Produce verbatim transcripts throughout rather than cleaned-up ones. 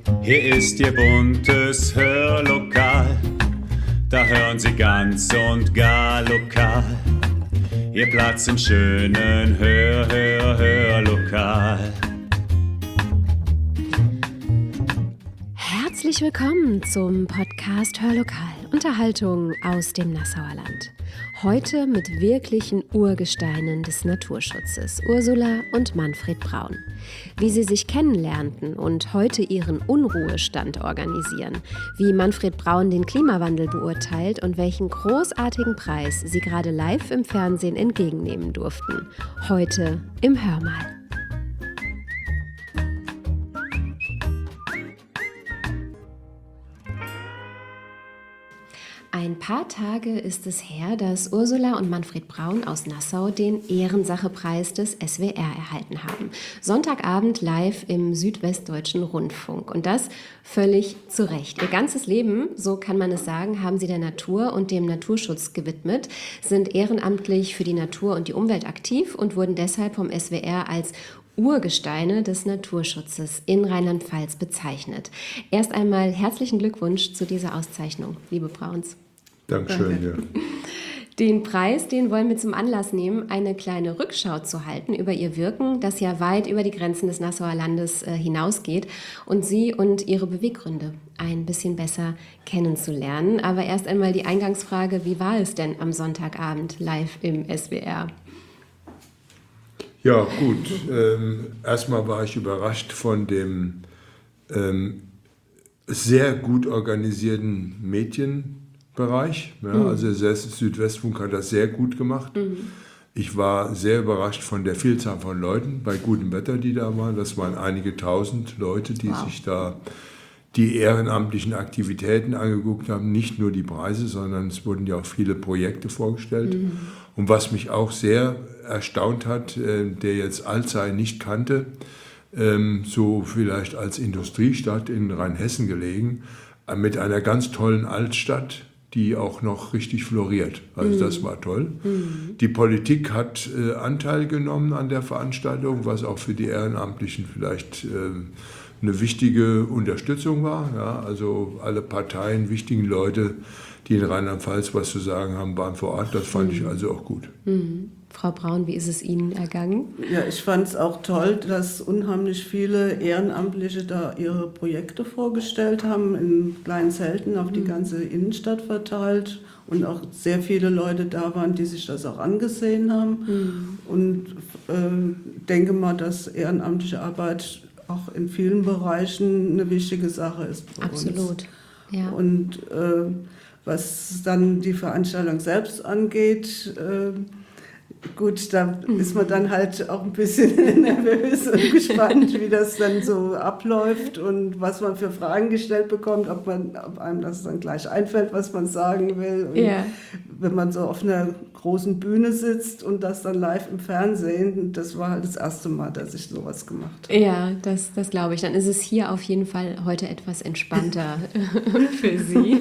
Hier ist Ihr buntes Hörlokal, da hören Sie ganz und gar lokal. Ihr Platz im schönen Hör, Hör, Hörlokal. Herzlich willkommen zum Podcast Hörlokal, Unterhaltung aus dem Nassauer Land. Heute mit wirklichen Urgesteinen des Naturschutzes, Ursula und Manfred Braun. Wie sie sich kennenlernten und heute ihren Unruhestand organisieren, wie Manfred Braun den Klimawandel beurteilt und welchen großartigen Preis sie gerade live im Fernsehen entgegennehmen durften. Heute im Hörmal. Ein paar Tage ist es her, dass Ursula und Manfred Braun aus Nassau den Ehrensache-Preis des S W R erhalten haben. Sonntagabend live im Südwestdeutschen Rundfunk. Und das völlig zu Recht. Ihr ganzes Leben, so kann man es sagen, haben sie der Natur und dem Naturschutz gewidmet, sind ehrenamtlich für die Natur und die Umwelt aktiv und wurden deshalb vom S W R als Urgesteine des Naturschutzes in Rheinland-Pfalz bezeichnet. Erst einmal herzlichen Glückwunsch zu dieser Auszeichnung, liebe Brauns. Dankeschön, ja. Den Preis, den wollen wir zum Anlass nehmen, eine kleine Rückschau zu halten über ihr Wirken, das ja weit über die Grenzen des Nassauer Landes äh, hinausgeht, und sie und ihre Beweggründe ein bisschen besser kennenzulernen. Aber erst einmal die Eingangsfrage, wie war es denn am Sonntagabend live im S W R? Ja, gut. Ähm, erstmal war ich überrascht von dem ähm, sehr gut organisierten Medienbereich. Ja, mhm. Also der Südwestfunk hat das sehr gut gemacht. Mhm. Ich war sehr überrascht von der Vielzahl von Leuten bei gutem Wetter, die da waren. Das waren einige tausend Leute, die wow. sich da die ehrenamtlichen Aktivitäten angeguckt haben. Nicht nur die Preise, sondern es wurden ja auch viele Projekte vorgestellt. Mhm. Und was mich auch sehr erstaunt hat, äh, der jetzt Alzey nicht kannte, ähm, so vielleicht als Industriestadt in Rheinhessen gelegen, äh, mit einer ganz tollen Altstadt, die auch noch richtig floriert. Also mhm. das war toll. Mhm. Die Politik hat äh, Anteil genommen an der Veranstaltung, was auch für die Ehrenamtlichen vielleicht äh, eine wichtige Unterstützung war. Ja, also alle Parteien, wichtigen Leute, die in Rheinland-Pfalz was zu sagen haben, waren vor Ort. Das fand mhm. ich also auch gut. Mhm. Frau Braun, wie ist es Ihnen ergangen? Ja, ich fand es auch toll, dass unheimlich viele Ehrenamtliche da ihre Projekte vorgestellt haben, in kleinen Zelten auf die ganze Innenstadt verteilt. Und auch sehr viele Leute da waren, die sich das auch angesehen haben. Mhm. Und äh, denke mal, dass ehrenamtliche Arbeit auch in vielen Bereichen eine wichtige Sache ist bei Absolut, uns. Ja. Und äh, was dann die Veranstaltung selbst angeht, äh, gut, da mhm. ist man dann halt auch ein bisschen nervös und gespannt, wie das dann so abläuft und was man für Fragen gestellt bekommt, ob, man, ob einem das dann gleich einfällt, was man sagen will. Und ja. wenn man so auf einer großen Bühne sitzt und das dann live im Fernsehen, das war halt das erste Mal, dass ich sowas gemacht habe. Ja, das, das glaube ich. Dann ist es hier auf jeden Fall heute etwas entspannter für Sie.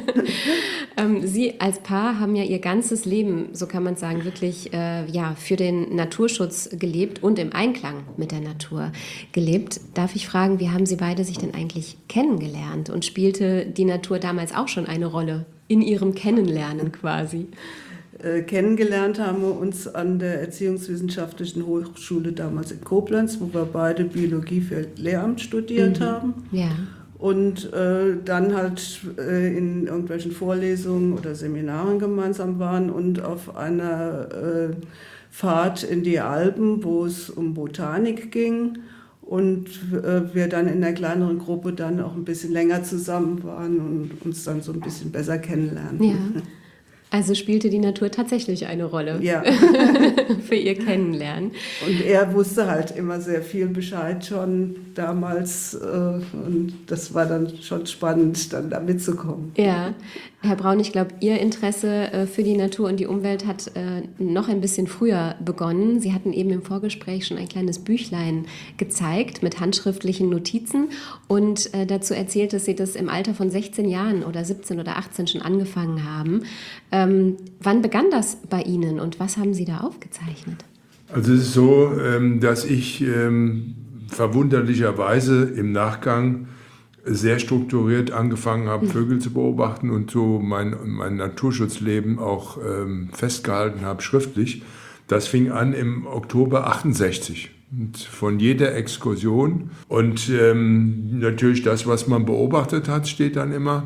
ähm, Sie als Paar haben ja Ihr ganzes Leben, so kann man sagen, wirklich äh, ja, für den Naturschutz gelebt und im Einklang mit der Natur gelebt. Darf ich fragen, wie haben Sie beide sich denn eigentlich kennengelernt und spielte die Natur damals auch schon eine Rolle in Ihrem Kennenlernen quasi? Äh, kennengelernt haben wir uns an der Erziehungswissenschaftlichen Hochschule damals in Koblenz, wo wir beide Biologie für Lehramt studiert mhm. haben. Ja. Und äh, dann halt äh, in irgendwelchen Vorlesungen oder Seminaren gemeinsam waren und auf einer äh, Fahrt in die Alpen, wo es um Botanik ging. Und äh, wir dann in der kleineren Gruppe dann auch ein bisschen länger zusammen waren und uns dann so ein bisschen besser kennenlernen. Ja. Also spielte die Natur tatsächlich eine Rolle ja. für ihr Kennenlernen. Und er wusste halt immer sehr viel Bescheid schon damals äh, und das war dann schon spannend, dann da mitzukommen. Ja, Herr Braun, ich glaube, Ihr Interesse äh, für die Natur und die Umwelt hat äh, noch ein bisschen früher begonnen. Sie hatten eben im Vorgespräch schon ein kleines Büchlein gezeigt mit handschriftlichen Notizen und äh, dazu erzählt, dass Sie das im Alter von sechzehn Jahren oder siebzehn oder achtzehn schon angefangen haben. Ähm, wann begann das bei Ihnen und was haben Sie da aufgezeichnet? Also es ist so, ähm, dass ich ähm, verwunderlicherweise im Nachgang sehr strukturiert angefangen habe, Vögel zu beobachten und so mein, mein Naturschutzleben auch ähm, festgehalten habe, schriftlich. Das fing an im Oktober achtundsechzig. Und von jeder Exkursion und ähm, natürlich das, was man beobachtet hat, steht dann immer.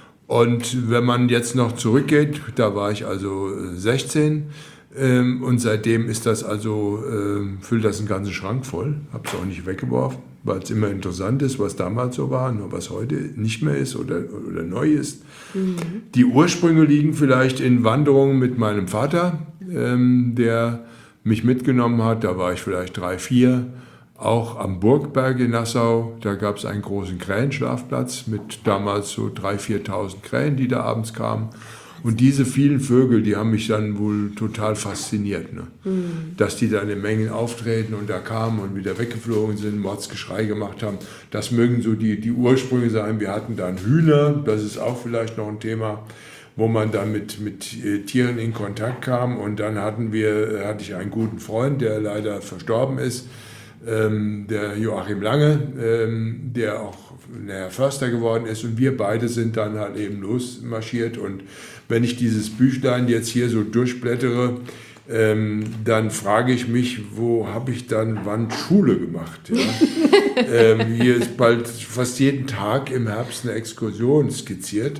Und wenn man jetzt noch zurückgeht, da war ich also sechzehn ähm, und seitdem ist das also, äh, füllt das einen ganzen Schrank voll, habe es auch nicht weggeworfen, weil es immer interessant ist, was damals so war, nur was heute nicht mehr ist oder, oder neu ist. Mhm. Die Ursprünge liegen vielleicht in Wanderungen mit meinem Vater, ähm, der mich mitgenommen hat, da war ich vielleicht drei, vier, auch am Burgberg in Nassau, da gab es einen großen Krähenschlafplatz mit damals so dreitausend, viertausend Krähen, die da abends kamen. Und diese vielen Vögel, die haben mich dann wohl total fasziniert, ne? Mhm. Dass die da in Mengen auftreten und da kamen und wieder weggeflogen sind, Mordsgeschrei gemacht haben. Das mögen so die, die Ursprünge sein. Wir hatten dann Hühner, das ist auch vielleicht noch ein Thema, wo man dann mit, mit äh, Tieren in Kontakt kam. Und dann hatten wir, hatte ich einen guten Freund, der leider verstorben ist, ähm, der Joachim Lange, ähm, der auch Herr Förster geworden ist. Und wir beide sind dann halt eben losmarschiert. Und wenn ich dieses Büchlein jetzt hier so durchblättere, ähm, dann frage ich mich, wo habe ich dann wann Schule gemacht? Ja? ähm, hier ist bald fast jeden Tag im Herbst eine Exkursion skizziert.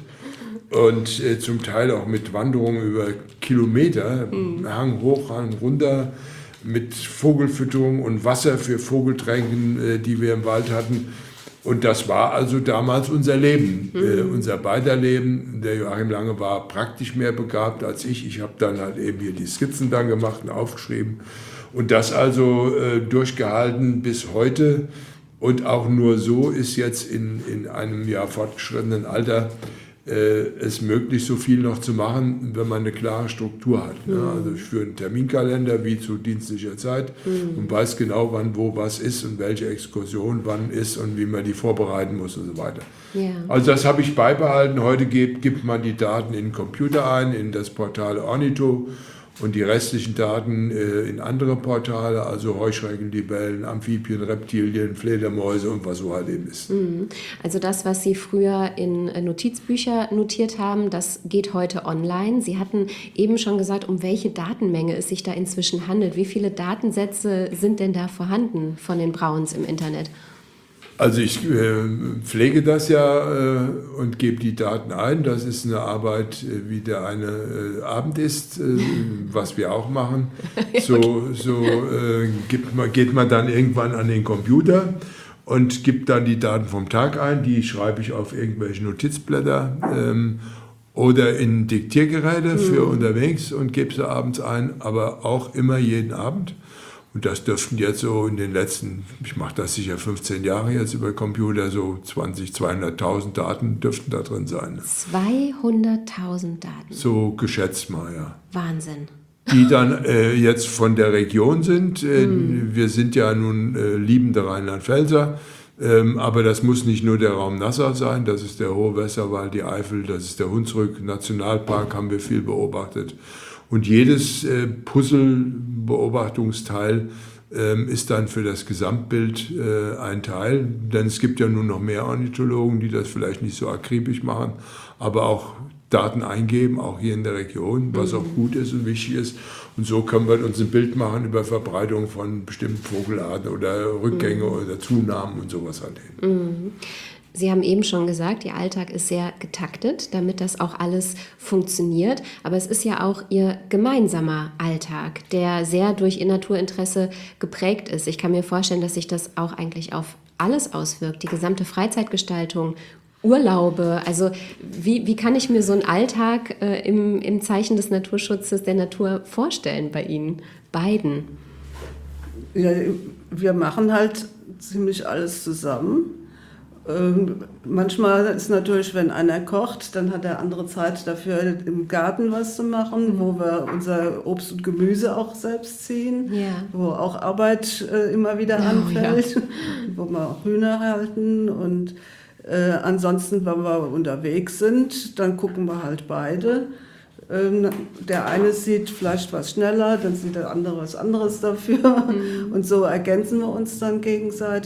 Und äh, zum Teil auch mit Wanderungen über Kilometer, mhm. Hang hoch, Hang runter, mit Vogelfütterung und Wasser für Vogeltränken, äh, die wir im Wald hatten. Und das war also damals unser Leben, mhm. äh, unser beider Leben. Der Joachim Lange war praktisch mehr begabt als ich. Ich habe dann halt eben hier die Skizzen dann gemacht und aufgeschrieben. Und das also äh, durchgehalten bis heute. Und auch nur so ist jetzt in, in einem ja fortgeschrittenen Alter es möglich, so viel noch zu machen, wenn man eine klare Struktur hat. Mhm. Ja, also ich führe einen Terminkalender wie zu dienstlicher Zeit mhm. und weiß genau, wann wo was ist und welche Exkursion wann ist und wie man die vorbereiten muss und so weiter. Ja. Also das habe ich beibehalten. Heute gibt, gibt man die Daten in den Computer ein, in das Portal Ornitho und die restlichen Daten äh, in andere Portale, also Heuschrecken, Libellen, Amphibien, Reptilien, Fledermäuse und was so halt eben ist. Also das, was Sie früher in Notizbücher notiert haben, das geht heute online. Sie hatten eben schon gesagt, um welche Datenmenge es sich da inzwischen handelt. Wie viele Datensätze sind denn da vorhanden von den Brauns im Internet? Also ich äh, pflege das ja äh, und gebe die Daten ein. Das ist eine Arbeit, äh, wie der eine äh, Abend ist, äh, was wir auch machen. So, so äh, gibt man, geht man dann irgendwann an den Computer und gibt dann die Daten vom Tag ein. Die schreibe ich auf irgendwelche Notizblätter ähm, oder in Diktiergeräte für mhm. unterwegs und gebe sie abends ein, aber auch immer jeden Abend. Und das dürften jetzt so in den letzten, ich mache das sicher fünfzehn Jahre jetzt über Computer, so zwanzig, zweihunderttausend Daten dürften da drin sein. zweihunderttausend Daten? So geschätzt mal, ja. Wahnsinn. Die dann äh, jetzt von der Region sind. Äh, mm. Wir sind ja nun äh, liebende Rheinland-Pfälzer, ähm, aber das muss nicht nur der Raum Nassau sein, das ist der Hohe Westerwald, die Eifel, das ist der Hunsrück, Nationalpark haben wir viel beobachtet. Und jedes äh, Puzzle-Beobachtungsteil ähm, ist dann für das Gesamtbild äh, ein Teil. Denn es gibt ja nun noch mehr Ornithologen, die das vielleicht nicht so akribisch machen, aber auch Daten eingeben, auch hier in der Region, was mhm. auch gut ist und wichtig ist. Und so können wir uns ein Bild machen über Verbreitung von bestimmten Vogelarten oder Rückgänge mhm. oder Zunahmen und sowas halt hin. Mhm. Sie haben eben schon gesagt, Ihr Alltag ist sehr getaktet, damit das auch alles funktioniert. Aber es ist ja auch Ihr gemeinsamer Alltag, der sehr durch Ihr Naturinteresse geprägt ist. Ich kann mir vorstellen, dass sich das auch eigentlich auf alles auswirkt, die gesamte Freizeitgestaltung, Urlaube. Also wie, wie kann ich mir so einen Alltag äh, im, im Zeichen des Naturschutzes der Natur vorstellen bei Ihnen beiden? Ja, wir machen halt ziemlich alles zusammen. Ähm, manchmal ist natürlich, wenn einer kocht, dann hat der andere Zeit dafür, im Garten was zu machen, mhm. wo wir unser Obst und Gemüse auch selbst ziehen, ja. wo auch Arbeit äh, immer wieder oh, anfällt, ja. wo wir auch Hühner halten und äh, ansonsten, wenn wir unterwegs sind, dann gucken wir halt beide. Ähm, der eine sieht vielleicht was schneller, dann sieht der andere was anderes dafür mhm. und so ergänzen wir uns dann gegenseitig.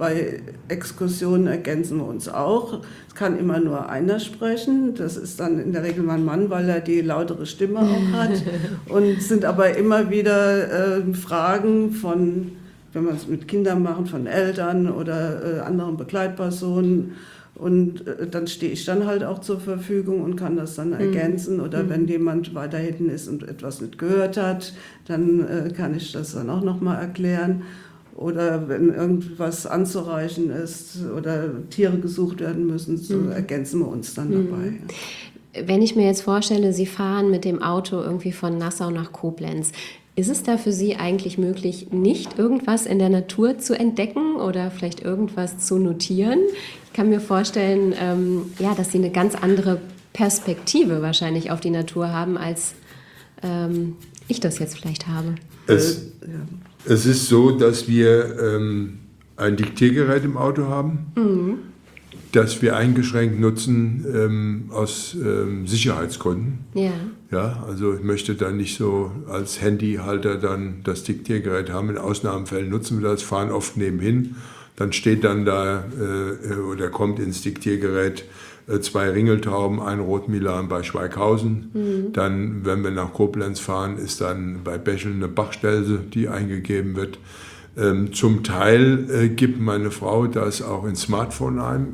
bei Exkursionen ergänzen wir uns auch. Es kann immer nur einer sprechen. Das ist dann in der Regel mein Mann, weil er die lautere Stimme auch hat. Und es sind aber immer wieder äh, Fragen von, wenn wir es mit Kindern machen, von Eltern oder äh, anderen Begleitpersonen. Und äh, dann stehe ich dann halt auch zur Verfügung und kann das dann ergänzen. Oder mhm. wenn jemand weiter hinten ist und etwas nicht gehört hat, dann äh, kann ich das dann auch nochmal erklären. Oder wenn irgendwas anzureichen ist oder Tiere gesucht werden müssen, so mhm. ergänzen wir uns dann mhm. dabei. Wenn ich mir jetzt vorstelle, Sie fahren mit dem Auto irgendwie von Nassau nach Koblenz, ist es da für Sie eigentlich möglich, nicht irgendwas in der Natur zu entdecken oder vielleicht irgendwas zu notieren? Ich kann mir vorstellen, ähm, ja, dass Sie eine ganz andere Perspektive wahrscheinlich auf die Natur haben, als ähm, ich das jetzt vielleicht habe. Es, äh, ja. es ist so, dass wir ähm, ein Diktiergerät im Auto haben, mhm. das wir eingeschränkt nutzen ähm, aus ähm, Sicherheitsgründen. Ja. Ja, also ich möchte dann nicht so als Handyhalter dann das Diktiergerät haben. In Ausnahmefällen nutzen wir das, fahren oft nebenhin. Dann steht dann da äh, oder kommt ins Diktiergerät äh, zwei Ringeltauben, ein Rotmilan bei Schweighausen. Mhm. Dann, wenn wir nach Koblenz fahren, ist dann bei Becheln eine Bachstelze, die eingegeben wird. Ähm, zum Teil äh, gibt meine Frau das auch ins Smartphone ein,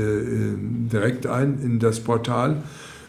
äh, direkt ein in das Portal.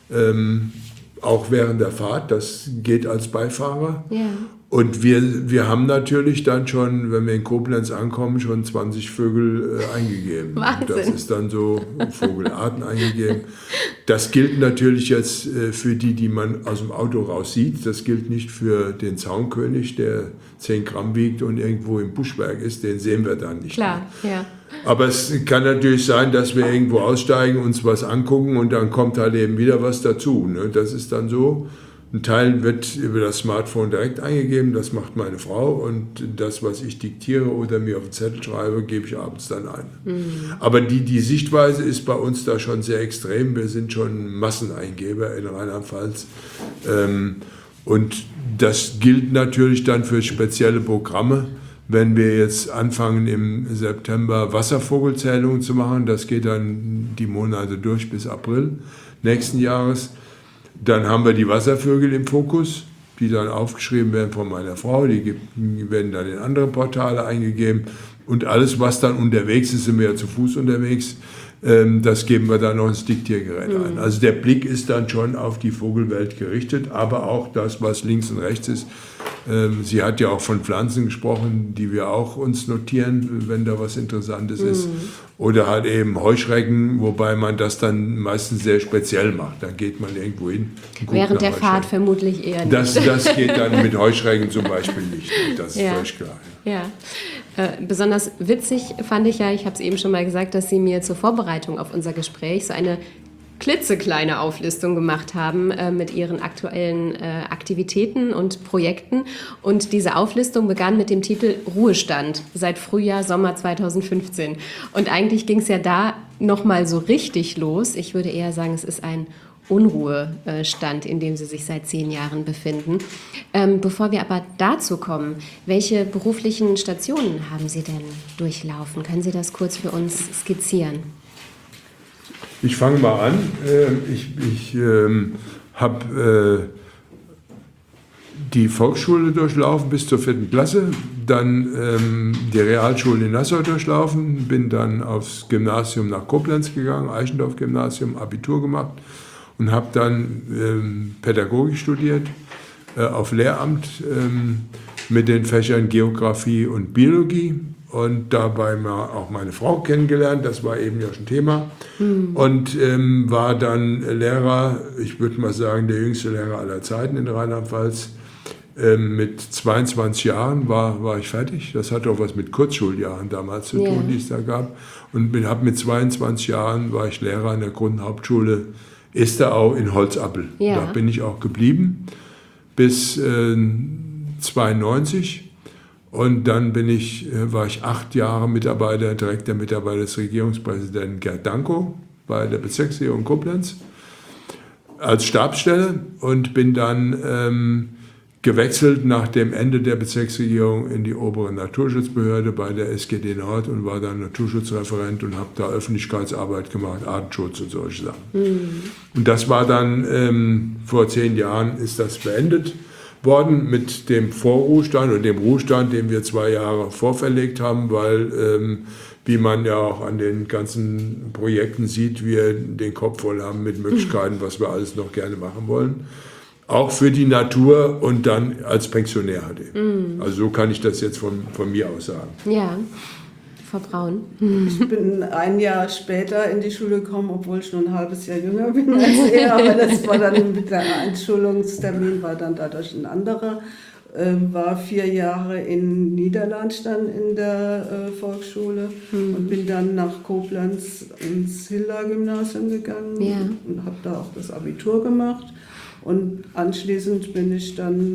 Ähm, auch während der Fahrt, das geht als Beifahrer. Ja. Und wir, wir haben natürlich dann schon, wenn wir in Koblenz ankommen, schon zwanzig Vögel äh, eingegeben. Wahnsinn. Das ist dann so Vogelarten eingegeben. Das gilt natürlich jetzt äh, für die, die man aus dem Auto raus sieht. Das gilt nicht für den Zaunkönig, der zehn Gramm wiegt und irgendwo im Buschwerk ist. Den sehen wir dann nicht. Klar, mehr. Ja. Aber es kann natürlich sein, dass wir irgendwo aussteigen, uns was angucken und dann kommt halt eben wieder was dazu. Ne? Das ist dann so. Ein Teil wird über das Smartphone direkt eingegeben, das macht meine Frau, und das, was ich diktiere oder mir auf den Zettel schreibe, gebe ich abends dann ein. Mhm. Aber die, die Sichtweise ist bei uns da schon sehr extrem. Wir sind schon Masseneingeber in Rheinland-Pfalz. Ähm, und das gilt natürlich dann für spezielle Programme. Wenn wir jetzt anfangen, im September Wasservogelzählungen zu machen, das geht dann die Monate durch bis April nächsten Jahres. Dann haben wir die Wasservögel im Fokus, die dann aufgeschrieben werden von meiner Frau. Die werden dann in andere Portale eingegeben. Und alles, was dann unterwegs ist, sind wir ja zu Fuß unterwegs, das geben wir dann noch ins Diktiergerät ein. Mhm. Also der Blick ist dann schon auf die Vogelwelt gerichtet, aber auch das, was links und rechts ist. Sie hat ja auch von Pflanzen gesprochen, die wir auch uns notieren, wenn da was Interessantes mhm. ist. Oder halt eben Heuschrecken, wobei man das dann meistens sehr speziell macht. Da geht man irgendwo hin. Während der Fahrt vermutlich eher nicht. Das, das geht dann mit Heuschrecken zum Beispiel nicht. Das ist ja völlig klar. Ja. Ja. Äh, besonders witzig fand ich ja, ich habe es eben schon mal gesagt, dass Sie mir zur Vorbereitung auf unser Gespräch so eine klitzekleine Auflistung gemacht haben äh, mit Ihren aktuellen äh, Aktivitäten und Projekten. Und diese Auflistung begann mit dem Titel Ruhestand seit Frühjahr, Sommer zweitausendfünfzehn. Und eigentlich ging es ja da nochmal so richtig los. Ich würde eher sagen, es ist ein Unruhestand, in dem Sie sich seit zehn Jahren befinden. Ähm, bevor wir aber dazu kommen, welche beruflichen Stationen haben Sie denn durchlaufen? Können Sie das kurz für uns skizzieren? Ich fange mal an. Ich, ich ähm, habe äh, die Volksschule durchlaufen bis zur vierten Klasse, dann ähm, die Realschule in Nassau durchlaufen, bin dann aufs Gymnasium nach Koblenz gegangen, Eichendorff-Gymnasium, Abitur gemacht und habe dann ähm, Pädagogik studiert äh, auf Lehramt ähm, mit den Fächern Geografie und Biologie. Und dabei mal auch meine Frau kennengelernt, das war eben ja schon Thema. Mhm. Und ähm, war dann Lehrer, ich würde mal sagen, der jüngste Lehrer aller Zeiten in Rheinland-Pfalz. Ähm, mit zweiundzwanzig Jahren war, war ich fertig. Das hat auch was mit Kurzschuljahren damals zu tun, yeah. die es da gab. Und habe mit zweiundzwanzig Jahren war ich Lehrer an der Grundhauptschule Esterau in Holzappel. Yeah. Da bin ich auch geblieben bis äh, zweiundneunzig. Und dann bin ich, war ich acht Jahre Mitarbeiter, direkter Mitarbeiter des Regierungspräsidenten Gerd Danko bei der Bezirksregierung Koblenz als Stabsstelle und bin dann ähm, gewechselt nach dem Ende der Bezirksregierung in die obere Naturschutzbehörde bei der S G D Nord und war dann Naturschutzreferent und habe da Öffentlichkeitsarbeit gemacht, Artenschutz und solche Sachen. Mhm. Und das war dann, ähm, vor zehn Jahren ist das beendet worden mit dem Vorruhestand oder dem Ruhestand, den wir zwei Jahre vorverlegt haben, weil, ähm, wie man ja auch an den ganzen Projekten sieht, wir den Kopf voll haben mit Möglichkeiten, was wir alles noch gerne machen wollen. Auch für die Natur und dann als Pensionär halt eben. Mm. Also so kann ich das jetzt von, von mir aus sagen. Ja, Frau Braun. Ich bin ein Jahr später in die Schule gekommen, obwohl ich nur ein halbes Jahr jünger bin als er. Aber das war dann mit der Einschulungstermin war dann dadurch ein anderer. Äh, war vier Jahre in Niederlandstein in der äh, Volksschule mm. und bin dann nach Koblenz ins Hilda-Gymnasium gegangen ja. und habe da auch das Abitur gemacht. Und anschließend bin ich dann,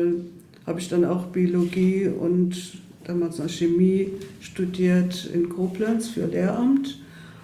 äh, habe ich dann auch Biologie und damals noch Chemie studiert in Koblenz für Lehramt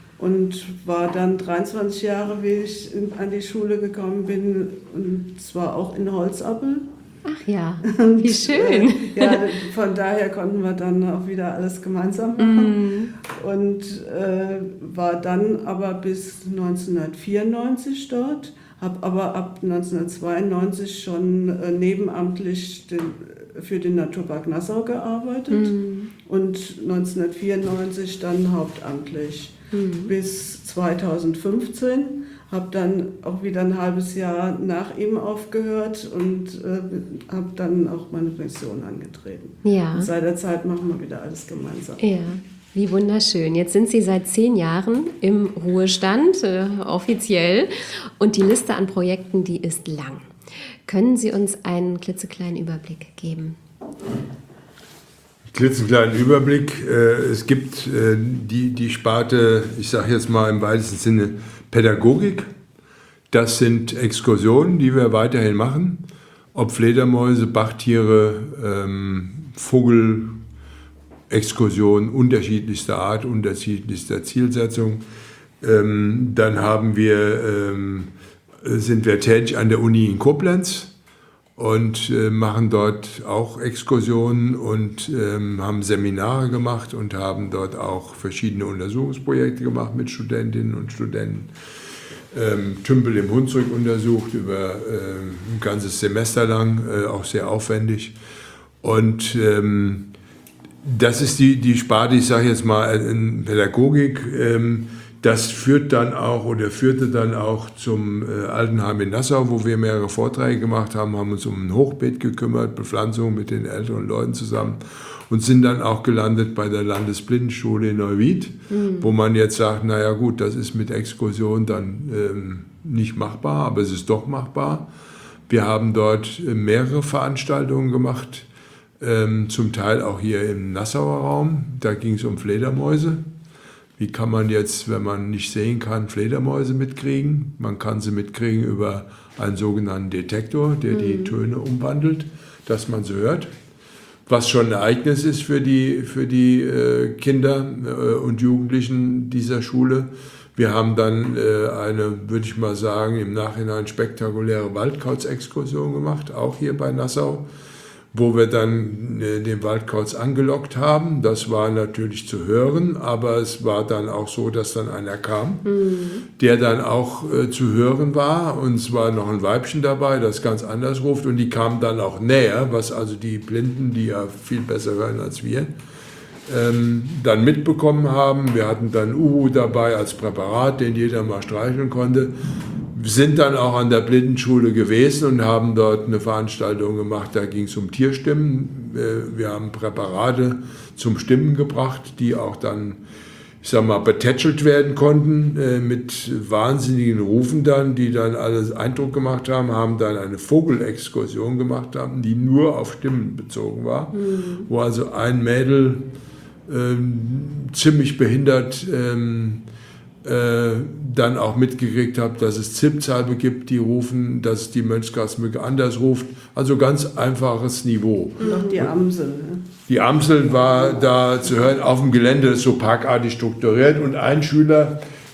und war dann dreiundzwanzig Jahre, wie ich in, an die Schule gekommen bin, und zwar auch in Holzappel. Ach ja, wie schön. Äh, ja, von daher konnten wir dann auch wieder alles gemeinsam machen. Mm. Und äh, war dann aber bis neunzehnhundertvierundneunzig dort. Habe aber ab neunzehnhundertzweiundneunzig schon äh, nebenamtlich den, für den Naturpark Nassau gearbeitet mm. und neunzehnhundertvierundneunzig dann hauptamtlich mm. bis zweitausendfünfzehn. Habe dann auch wieder ein halbes Jahr nach ihm aufgehört und äh, habe dann auch meine Pension angetreten. Ja. Und seit der Zeit machen wir wieder alles gemeinsam. Ja. Wie wunderschön. Jetzt sind Sie seit zehn Jahren im Ruhestand, äh, offiziell. Und die Liste an Projekten, die ist lang. Können Sie uns einen klitzekleinen Überblick geben? Klitzekleinen Überblick. Äh, es gibt äh, die, die Sparte, ich sage jetzt mal im weitesten Sinne, Pädagogik. Das sind Exkursionen, die wir weiterhin machen. Ob Fledermäuse, Bachtiere, ähm, Vogel, Exkursionen unterschiedlichster Art, unterschiedlichster Zielsetzung. Ähm, dann haben wir, ähm, sind wir tätig an der Uni in Koblenz und äh, machen dort auch Exkursionen und ähm, haben Seminare gemacht und haben dort auch verschiedene Untersuchungsprojekte gemacht mit Studentinnen und Studenten. Ähm, Tümpel im Hunsrück untersucht über äh, ein ganzes Semester lang, äh, auch sehr aufwendig. Und ähm, das ist die, die Sparte, ich sage jetzt mal, in Pädagogik. Ähm, das führt dann auch oder führte dann auch zum äh, Altenheim in Nassau, wo wir mehrere Vorträge gemacht haben, haben uns um ein Hochbeet gekümmert, Bepflanzung mit den älteren Leuten zusammen und sind dann auch gelandet bei der Landesblindenschule in Neuwied, mhm. wo man jetzt sagt, naja gut, das ist mit Exkursion dann ähm, nicht machbar, aber es ist doch machbar. Wir haben dort äh, mehrere Veranstaltungen gemacht, Ähm, zum Teil auch hier im Nassauer Raum. Da ging es um Fledermäuse. Wie kann man jetzt, wenn man nicht sehen kann, Fledermäuse mitkriegen? Man kann sie mitkriegen über einen sogenannten Detektor, der mhm. die Töne umwandelt, dass man sie hört. Was schon ein Ereignis ist für die, für die äh, Kinder äh, und Jugendlichen dieser Schule. Wir haben dann äh, eine, würde ich mal sagen, im Nachhinein spektakuläre Waldkauz-Exkursion gemacht, auch hier bei Nassau, wo wir dann äh, den Waldkauz angelockt haben. Das war natürlich zu hören, aber es war dann auch so, dass dann einer kam, mhm. der dann auch äh, zu hören war, und es war noch ein Weibchen dabei, das ganz anders ruft, und die kamen dann auch näher, was also die Blinden, die ja viel besser hören als wir, ähm, dann mitbekommen haben. Wir hatten dann Uhu dabei als Präparat, den jeder mal streicheln konnte. Wir sind dann auch an der Blindenschule gewesen und haben dort eine Veranstaltung gemacht, da ging es um Tierstimmen. Wir haben Präparate zum Stimmen gebracht, die auch dann, ich sag mal, betätschelt werden konnten mit wahnsinnigen Rufen dann, die dann alles Eindruck gemacht haben, haben dann eine Vogelexkursion gemacht haben, die nur auf Stimmen bezogen war, mhm. wo also ein Mädel ähm, ziemlich behindert ähm, dann auch mitgekriegt habe, dass es Zipsalbe gibt, die rufen, dass die Mönchsgrasmücke anders ruft. Also ganz einfaches Niveau. Und auch die Amsel. Ne? Die Amsel war da zu hören auf dem Gelände, so parkartig strukturiert. Und ein Schüler,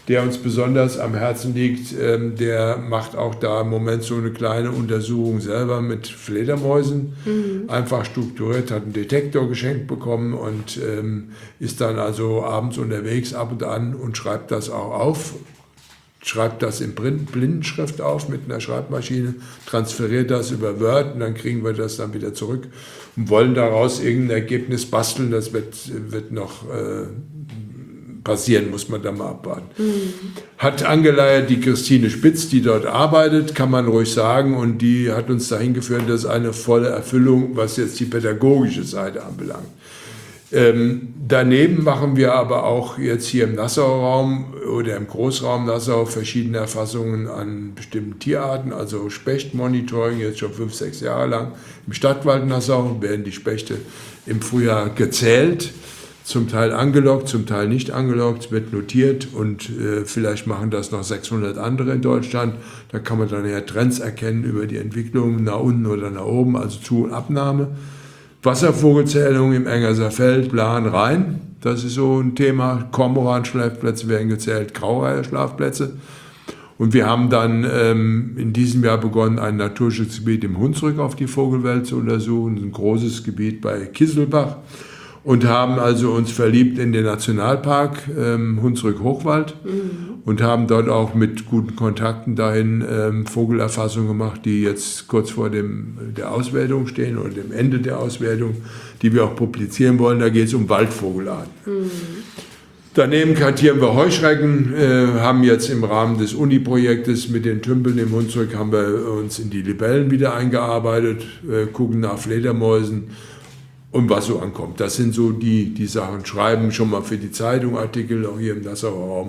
der uns besonders am Herzen liegt, ähm, der macht auch da im Moment so eine kleine Untersuchung selber mit Fledermäusen. Mhm. Einfach strukturiert, hat einen Detektor geschenkt bekommen und ähm, ist dann also abends unterwegs ab und an und schreibt das auch auf. Schreibt das in Blindenschrift auf mit einer Schreibmaschine, transferiert das über Word und dann kriegen wir das dann wieder zurück und wollen daraus irgendein Ergebnis basteln. Das wird, wird noch äh, passieren, muss man da mal abwarten. Mhm. Hat angeleiert die Christine Spitz, die dort arbeitet, kann man ruhig sagen, und die hat uns dahin geführt, das ist eine volle Erfüllung, was jetzt die pädagogische Seite anbelangt. Ähm, daneben machen wir aber auch jetzt hier im Nassauer Raum oder im Großraum Nassau verschiedene Erfassungen an bestimmten Tierarten, also Spechtmonitoring, jetzt schon fünf, sechs Jahre lang. Im Stadtwald Nassau werden die Spechte im Frühjahr gezählt, zum Teil angelockt, zum Teil nicht angelockt, wird notiert und äh, vielleicht machen das noch sechshundert andere in Deutschland. Da kann man dann ja Trends erkennen über die Entwicklung nach unten oder nach oben, also Zu- und Abnahme. Wasservogelzählung im Engerser Feld, Lahn, Rhein, das ist so ein Thema. Kormoranschlafplätze werden gezählt, Graureiherschlafplätze. Und wir haben dann ähm, in diesem Jahr begonnen, ein Naturschutzgebiet im Hunsrück auf die Vogelwelt zu untersuchen, ein großes Gebiet bei Kisselbach. Und haben also uns verliebt in den Nationalpark ähm, Hunsrück-Hochwald mhm. und haben dort auch mit guten Kontakten dahin ähm, Vogelerfassungen gemacht, die jetzt kurz vor dem, der Auswertung stehen oder dem Ende der Auswertung, die wir auch publizieren wollen. Da geht es um Waldvogelarten. Mhm. Daneben kartieren wir Heuschrecken, äh, haben jetzt im Rahmen des Uni-Projektes mit den Tümpeln im Hunsrück haben wir uns in die Libellen wieder eingearbeitet, äh, gucken nach Fledermäusen und was so ankommt. Das sind so die, die Sachen. Schreiben schon mal für die Zeitung Artikel, auch hier im Nassauer Raum.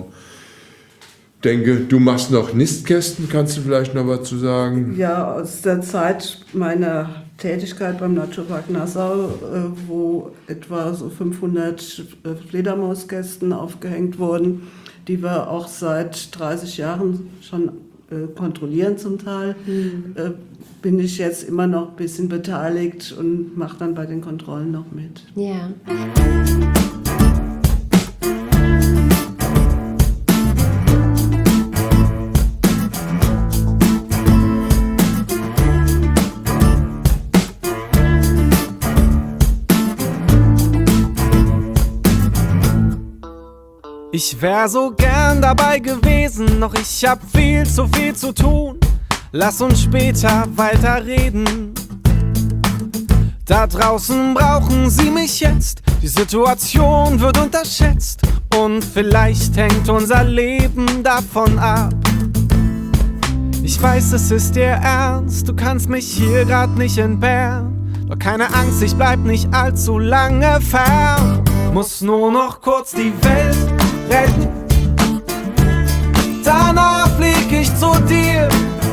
Denke, du machst noch Nistkästen, kannst du vielleicht noch was zu sagen? Ja, aus der Zeit meiner Tätigkeit beim Naturpark Nassau, wo etwa so fünfhundert Fledermauskästen aufgehängt wurden, die wir auch seit dreißig Jahren schon kontrollieren zum Teil, mhm. bin ich jetzt immer noch ein bisschen beteiligt und mache dann bei den Kontrollen noch mit. Ja. Ich wär so gern dabei gewesen, doch ich hab viel zu viel zu tun. Lass uns später weiterreden. Da draußen brauchen sie mich jetzt, die Situation wird unterschätzt und vielleicht hängt unser Leben davon ab. Ich weiß, es ist dir ernst, du kannst mich hier grad nicht entbehren. Doch keine Angst, ich bleib nicht allzu lange fern. Muss nur noch kurz die Welt retten, danach flieg ich zu dir.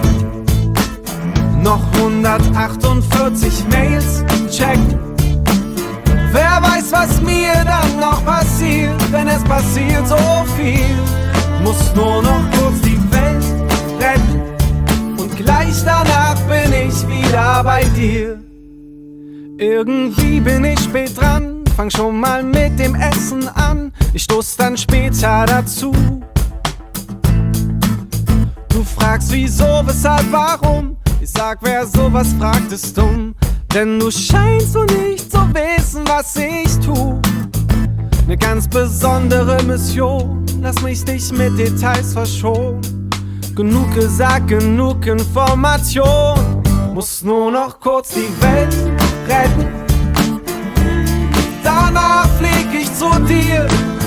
Noch hundertachtundvierzig Mails checken. Wer weiß, was mir dann noch passiert, denn es passiert so viel. Muss nur noch kurz die Welt retten und gleich danach bin ich wieder bei dir. Irgendwie bin ich spät dran, fang schon mal mit dem Essen an. Ich stoß dann später dazu. Du fragst wieso, weshalb, warum? Ich sag, wer sowas fragt, ist dumm. Denn du scheinst so nicht zu wissen, was ich tu. Ne ganz besondere Mission, lass mich dich mit Details verschonen. Genug gesagt, genug Information. Muss nur noch kurz die Welt retten, danach flieg ich zu dir.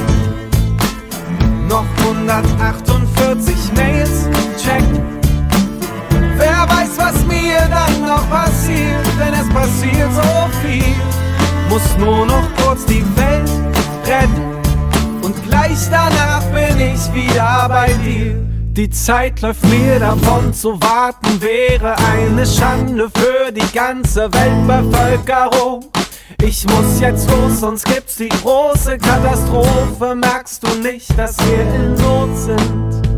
Noch hundertachtundvierzig Mails checken. Wer weiß, was mir dann noch passiert, denn es passiert so viel. Muss nur noch kurz die Welt retten und gleich danach bin ich wieder bei dir. Die Zeit läuft mir davon, zu warten wäre eine Schande für die ganze Weltbevölkerung. Ich muss jetzt los, sonst gibt's die große Katastrophe. Merkst du nicht, dass wir in Not sind?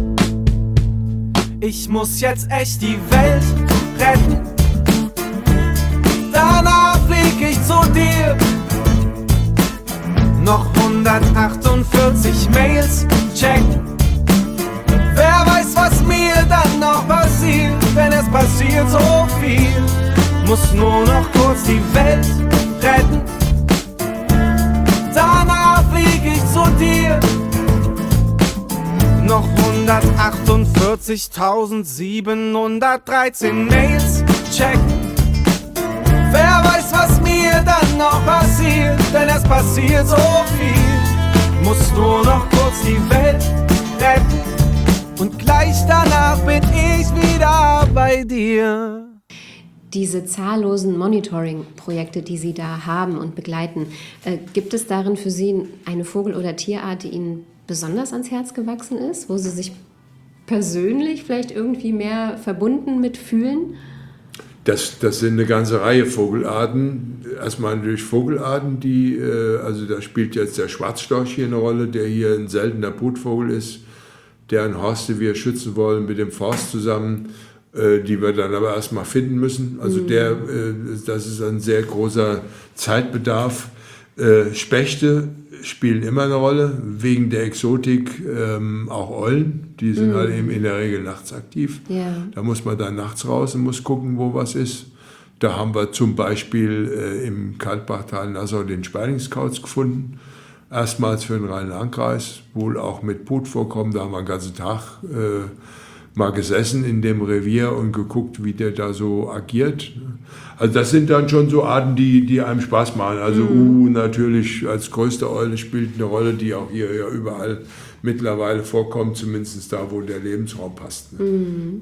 Ich muss jetzt echt die Welt retten, danach flieg ich zu dir. Noch hundertachtundvierzig Mails checken. passiert so viel. Muss nur noch kurz die Welt retten. Danach flieg ich zu dir. Noch hundertachtundvierzigtausendsiebenhundertdreizehn Mails checken. Wer weiß, was mir dann noch passiert, denn es passiert so viel. Muss nur noch kurz die Welt retten. Und gleich danach bin ich wieder bei dir. Diese zahllosen Monitoring-Projekte, die Sie da haben und begleiten, äh, gibt es darin für Sie eine Vogel- oder Tierart, die Ihnen besonders ans Herz gewachsen ist, wo Sie sich persönlich vielleicht irgendwie mehr verbunden mit fühlen? Das, das sind eine ganze Reihe Vogelarten. Erstmal natürlich Vogelarten, die, äh, also da spielt jetzt der Schwarzstorch hier eine Rolle, der hier ein seltener Brutvogel ist, deren Horste wir schützen wollen mit dem Forst zusammen, äh, die wir dann aber erstmal finden müssen. Also der, äh, das ist ein sehr großer Zeitbedarf. Äh, Spechte spielen immer eine Rolle, wegen der Exotik, ähm, auch Eulen, die sind mm. halt eben in der Regel nachts aktiv. Ja. Da muss man dann nachts raus und muss gucken, wo was ist. Da haben wir zum Beispiel äh, im Kaltbachtal Nassau den Sperlingskauz gefunden, erstmals für den Rhein-Lahn-Kreis, wohl auch mit Brutvorkommen. Da haben wir den ganzen Tag äh, mal gesessen in dem Revier und geguckt, wie der da so agiert. Also das sind dann schon so Arten, die, die einem Spaß machen. Also mhm. Uhu natürlich als größte Eule spielt eine Rolle, die auch hier ja überall mittlerweile vorkommt, zumindest da, wo der Lebensraum passt. Mhm.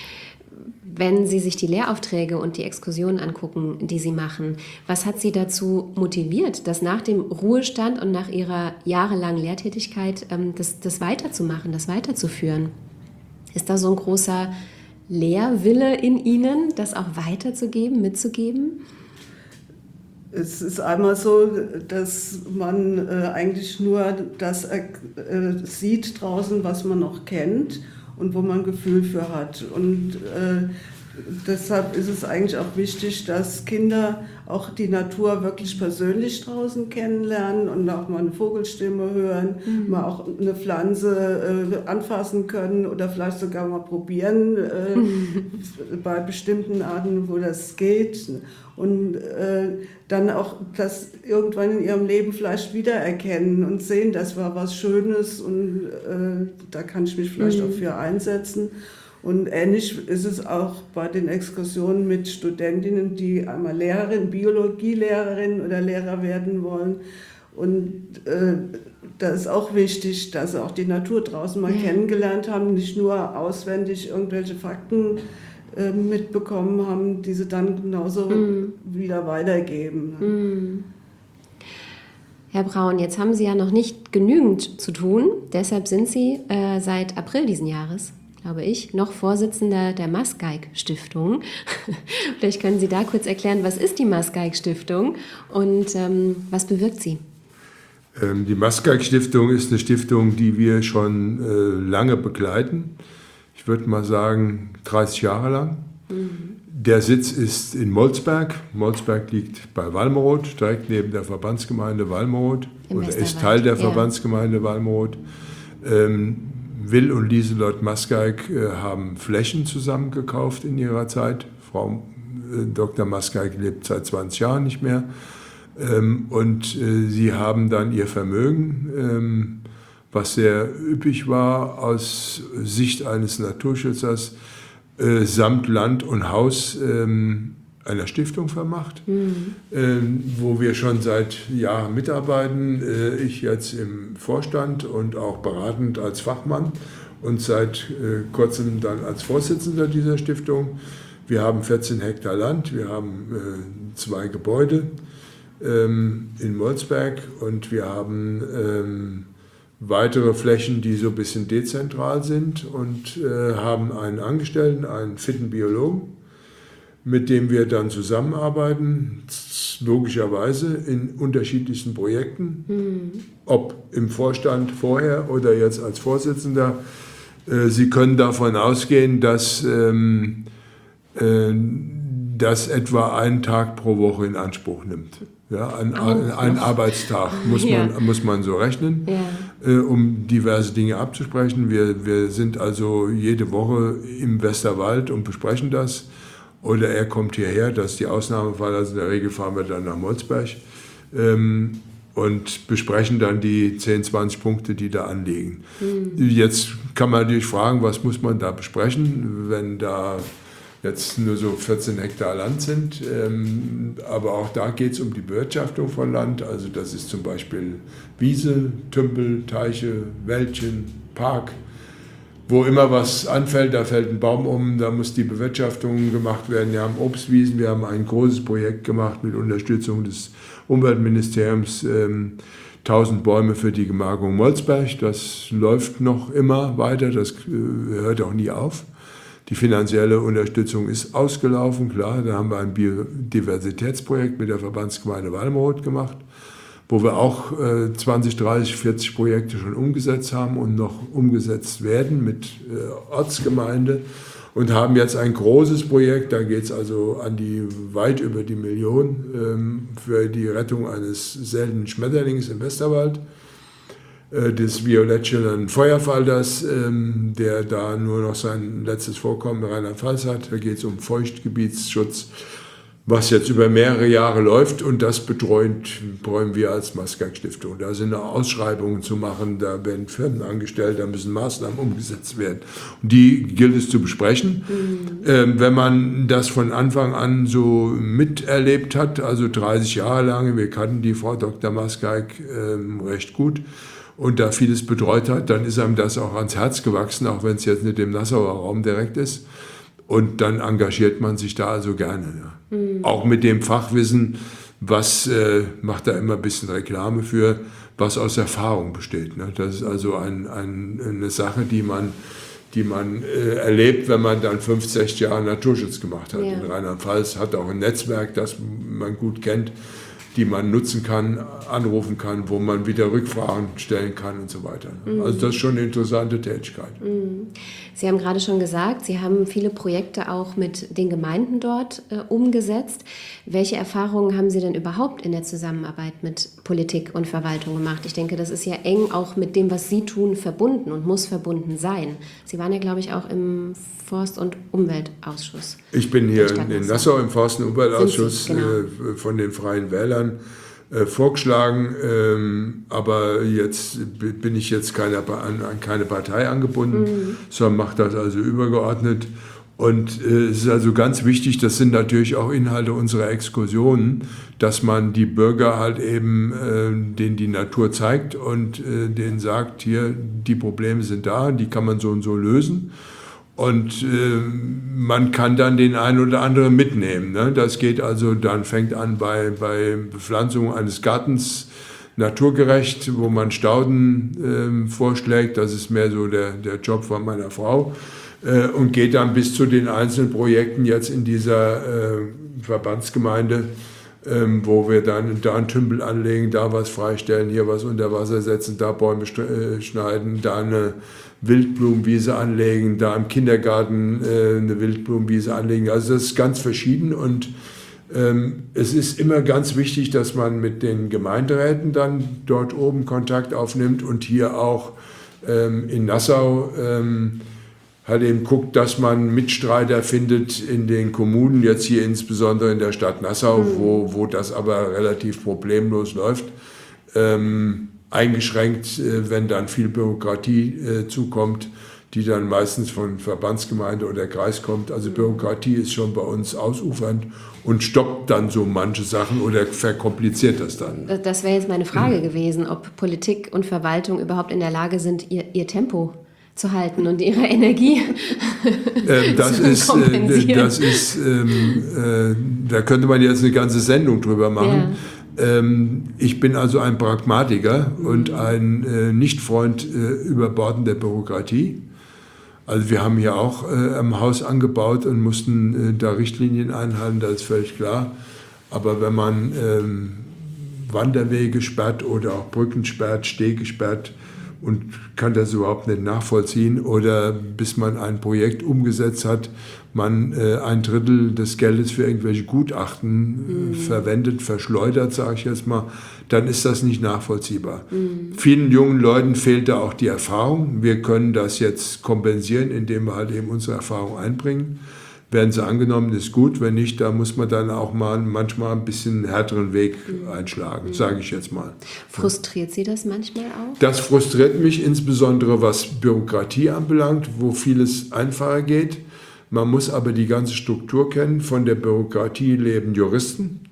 Wenn Sie sich die Lehraufträge und die Exkursionen angucken, die Sie machen, was hat Sie dazu motiviert, das nach dem Ruhestand und nach Ihrer jahrelangen Lehrtätigkeit das, das weiterzumachen, das weiterzuführen? Ist da so ein großer Lehrwille in Ihnen, das auch weiterzugeben, mitzugeben? Es ist einmal so, dass man äh, eigentlich nur das äh, sieht draußen, was man noch kennt und wo man ein Gefühl für hat. Und äh, deshalb ist es eigentlich auch wichtig, dass Kinder auch die Natur wirklich persönlich draußen kennenlernen und auch mal eine Vogelstimme hören, mhm. mal auch eine Pflanze äh, anfassen können oder vielleicht sogar mal probieren äh, bei bestimmten Arten, wo das geht. Und äh, dann auch das irgendwann in ihrem Leben vielleicht wiedererkennen und sehen, das war was Schönes und äh, da kann ich mich vielleicht mhm. auch für einsetzen. Und ähnlich ist es auch bei den Exkursionen mit Studentinnen, die einmal Lehrerin, Biologielehrerin oder Lehrer werden wollen. Und äh, da ist auch wichtig, dass sie auch die Natur draußen mal ja. kennengelernt haben, nicht nur auswendig irgendwelche Fakten äh, mitbekommen haben, die sie dann genauso mm. wieder weitergeben. Mm. Herr Braun, jetzt haben Sie ja noch nicht genügend zu tun, deshalb sind Sie äh, seit April diesen Jahres, glaube ich, noch Vorsitzender der Masgeig-Stiftung. Vielleicht können Sie da kurz erklären, was ist die Masgeig-Stiftung und ähm, was bewirkt sie? Ähm, die Masgeig-Stiftung ist eine Stiftung, die wir schon äh, lange begleiten. Ich würde mal sagen, dreißig Jahre lang. Mhm. Der Sitz ist in Molsberg. Molsberg liegt bei Walmeroth, direkt neben der Verbandsgemeinde Walmeroth. Im oder ist Teil der ja. Verbandsgemeinde Walmeroth. Ähm, Will und Lieselot Masgeig äh, haben Flächen zusammengekauft in ihrer Zeit. Frau äh, Doktor Masgeig lebt seit zwanzig Jahren nicht mehr. Ähm, und äh, sie haben dann ihr Vermögen, ähm, was sehr üppig war aus Sicht eines Naturschützers, äh, samt Land und Haus ähm, einer Stiftung vermacht, mhm. ähm, wo wir schon seit Jahren mitarbeiten. Äh, ich jetzt im Vorstand und auch beratend als Fachmann und seit äh, kurzem dann als Vorsitzender dieser Stiftung. Wir haben vierzehn Hektar Land, wir haben äh, zwei Gebäude ähm, in Molsberg und wir haben ähm, weitere Flächen, die so ein bisschen dezentral sind und äh, haben einen Angestellten, einen fitten Biologen, mit dem wir dann zusammenarbeiten, logischerweise in unterschiedlichsten Projekten, mhm. ob im Vorstand vorher oder jetzt als Vorsitzender. Äh, Sie können davon ausgehen, dass ähm, äh, das etwa einen Tag pro Woche in Anspruch nimmt. Ja, ein, ein, ein Arbeitstag muss man, Ja. muss man so rechnen, Ja. äh, um diverse Dinge abzusprechen. Wir, wir sind also jede Woche im Westerwald und besprechen das. Oder er kommt hierher, das ist die Ausnahmefall, also in der Regel fahren wir dann nach Molsberg ähm, und besprechen dann die zehn, zwanzig Punkte, die da anliegen. Mhm. Jetzt kann man natürlich fragen, was muss man da besprechen, wenn da jetzt nur so vierzehn Hektar Land sind. Ähm, aber auch da geht es um die Bewirtschaftung von Land. Also das ist zum Beispiel Wiese, Tümpel, Teiche, Wäldchen, Park. Wo immer was anfällt, da fällt ein Baum um, da muss die Bewirtschaftung gemacht werden. Wir haben Obstwiesen, wir haben ein großes Projekt gemacht mit Unterstützung des Umweltministeriums. Ähm, tausend Bäume für die Gemarkung Molsberg. Das läuft noch immer weiter, das äh, hört auch nie auf. Die finanzielle Unterstützung ist ausgelaufen, klar. Da haben wir ein Biodiversitätsprojekt mit der Verbandsgemeinde Walmroth gemacht, wo wir auch äh, zwanzig, dreißig, vierzig Projekte schon umgesetzt haben und noch umgesetzt werden mit äh, Ortsgemeinde und haben jetzt ein großes Projekt, da geht es also an die weit über die Million ähm, für die Rettung eines seltenen Schmetterlings im Westerwald, äh, des violettschillernden Feuerfalders, ähm, der da nur noch sein letztes Vorkommen in Rheinland-Pfalz hat. Da geht es um Feuchtgebietsschutz, was jetzt über mehrere Jahre läuft, und das betreuen, betreuen wir als Maskag-Stiftung. Da sind noch Ausschreibungen zu machen, da werden Firmen angestellt, da müssen Maßnahmen umgesetzt werden. Und die gilt es zu besprechen. Mhm. Ähm, wenn man das von Anfang an so miterlebt hat, also dreißig Jahre lang, wir kannten die Frau Doktor Maskag ähm, recht gut und da vieles betreut hat, dann ist einem das auch ans Herz gewachsen, auch wenn es jetzt nicht im Nassauer Raum direkt ist. Und dann engagiert man sich da also gerne. Ja. Mhm. Auch mit dem Fachwissen, was äh, macht da immer ein bisschen Reklame für, was aus Erfahrung besteht. Ne? Das ist also ein, ein, eine Sache, die man, die man äh, erlebt, wenn man dann fünf, sechs Jahre Naturschutz gemacht hat. Ja. In Rheinland-Pfalz hat auch ein Netzwerk, das man gut kennt, die man nutzen kann, anrufen kann, wo man wieder Rückfragen stellen kann und so weiter. Mhm. Also das ist schon eine interessante Tätigkeit. Mhm. Sie haben gerade schon gesagt, Sie haben viele Projekte auch mit den Gemeinden dort äh, umgesetzt. Welche Erfahrungen haben Sie denn überhaupt in der Zusammenarbeit mit Politik und Verwaltung gemacht? Ich denke, das ist ja eng auch mit dem, was Sie tun, verbunden und muss verbunden sein. Sie waren ja, glaube ich, auch im Forst- und Umweltausschuss. Ich bin hier in Nassau im Forst- und Umweltausschuss, Sie, genau. äh, von den Freien Wählern äh, vorgeschlagen, ähm, aber jetzt bin ich jetzt keine, an, an keine Partei angebunden, mhm. sondern mache das also übergeordnet. Und äh, es ist also ganz wichtig, das sind natürlich auch Inhalte unserer Exkursionen, dass man die Bürger halt eben, äh, denen die Natur zeigt und äh, denen sagt, hier, die Probleme sind da, die kann man so und so lösen. Und äh, man kann dann den einen oder anderen mitnehmen. Ne? Das geht also, dann fängt an bei, bei Bepflanzung eines Gartens naturgerecht, wo man Stauden äh, vorschlägt. Das ist mehr so der, der Job von meiner Frau. Äh, und geht dann bis zu den einzelnen Projekten jetzt in dieser äh, Verbandsgemeinde, ähm, wo wir dann da einen Tümpel anlegen, da was freistellen, hier was unter Wasser setzen, da Bäume äh, schneiden, da eine Wildblumenwiese anlegen, da im Kindergarten äh, eine Wildblumenwiese anlegen. Also das ist ganz verschieden und ähm, es ist immer ganz wichtig, dass man mit den Gemeinderäten dann dort oben Kontakt aufnimmt und hier auch ähm, in Nassau ähm, halt eben guckt, dass man Mitstreiter findet in den Kommunen, jetzt hier insbesondere in der Stadt Nassau, mhm. wo, wo das aber relativ problemlos läuft. Ähm, eingeschränkt, äh, wenn dann viel Bürokratie äh, zukommt, die dann meistens von Verbandsgemeinde oder Kreis kommt. Also Bürokratie ist schon bei uns ausufernd und stoppt dann so manche Sachen oder verkompliziert das dann. Das wäre jetzt meine Frage mhm. gewesen, ob Politik und Verwaltung überhaupt in der Lage sind, ihr, ihr Tempo zu halten und ihre Energie äh, das zu ist, kompensieren. Äh, das ist, ähm, äh, da könnte man jetzt eine ganze Sendung drüber machen. Ja. Ähm, ich bin also ein Pragmatiker mhm. und ein äh, Nicht-Freund äh, überbordender Bürokratie. Also wir haben hier auch äh, am Haus angebaut und mussten äh, da Richtlinien einhalten, das ist völlig klar. Aber wenn man ähm, Wanderwege sperrt oder auch Brücken sperrt, Stege sperrt, und kann das überhaupt nicht nachvollziehen. Oder bis man ein Projekt umgesetzt hat, man äh, ein Drittel des Geldes für irgendwelche Gutachten mhm. verwendet, verschleudert, sage ich jetzt mal, dann ist das nicht nachvollziehbar. Mhm. Vielen jungen Leuten fehlt da auch die Erfahrung. Wir können das jetzt kompensieren, indem wir halt eben unsere Erfahrung einbringen. Werden sie angenommen, ist gut. Wenn nicht, da muss man dann auch mal manchmal ein bisschen härteren Weg einschlagen, mhm. sage ich jetzt mal. Frustriert Sie das manchmal auch? Das frustriert mich insbesondere, was Bürokratie anbelangt, wo vieles einfacher geht. Man muss aber die ganze Struktur kennen. Von der Bürokratie leben Juristen,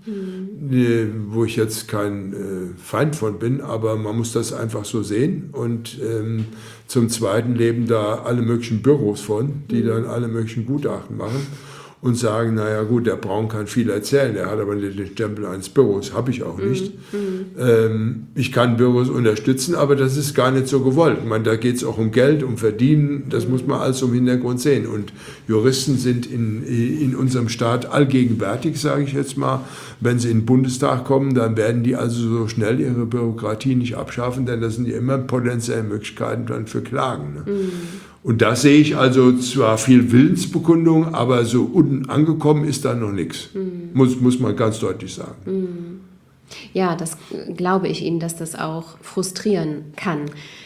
mhm. wo ich jetzt kein äh, Feind von bin, aber man muss das einfach so sehen. Und ähm, zum Zweiten leben da alle möglichen Büros von, die mhm. dann alle möglichen Gutachten machen und sagen, naja gut, der Braun kann viel erzählen, er hat aber nicht den Stempel eines Büros, habe ich auch nicht. Mhm. Ähm, ich kann Büros unterstützen, aber das ist gar nicht so gewollt. Ich meine, da geht es auch um Geld, um Verdienen, das mhm. muss man alles im Hintergrund sehen. Und Juristen sind in, in unserem Staat allgegenwärtig, sage ich jetzt mal. Wenn sie in den Bundestag kommen, dann werden die also so schnell ihre Bürokratie nicht abschaffen, denn das sind ja immer potenzielle Möglichkeiten dann für Klagen. Ne? Mhm. Und da sehe ich also zwar viel Willensbekundung, aber so unten angekommen ist da noch nichts. Mhm. Muss, muss man ganz deutlich sagen. Mhm. Ja, das glaube ich Ihnen, dass das auch frustrieren kann.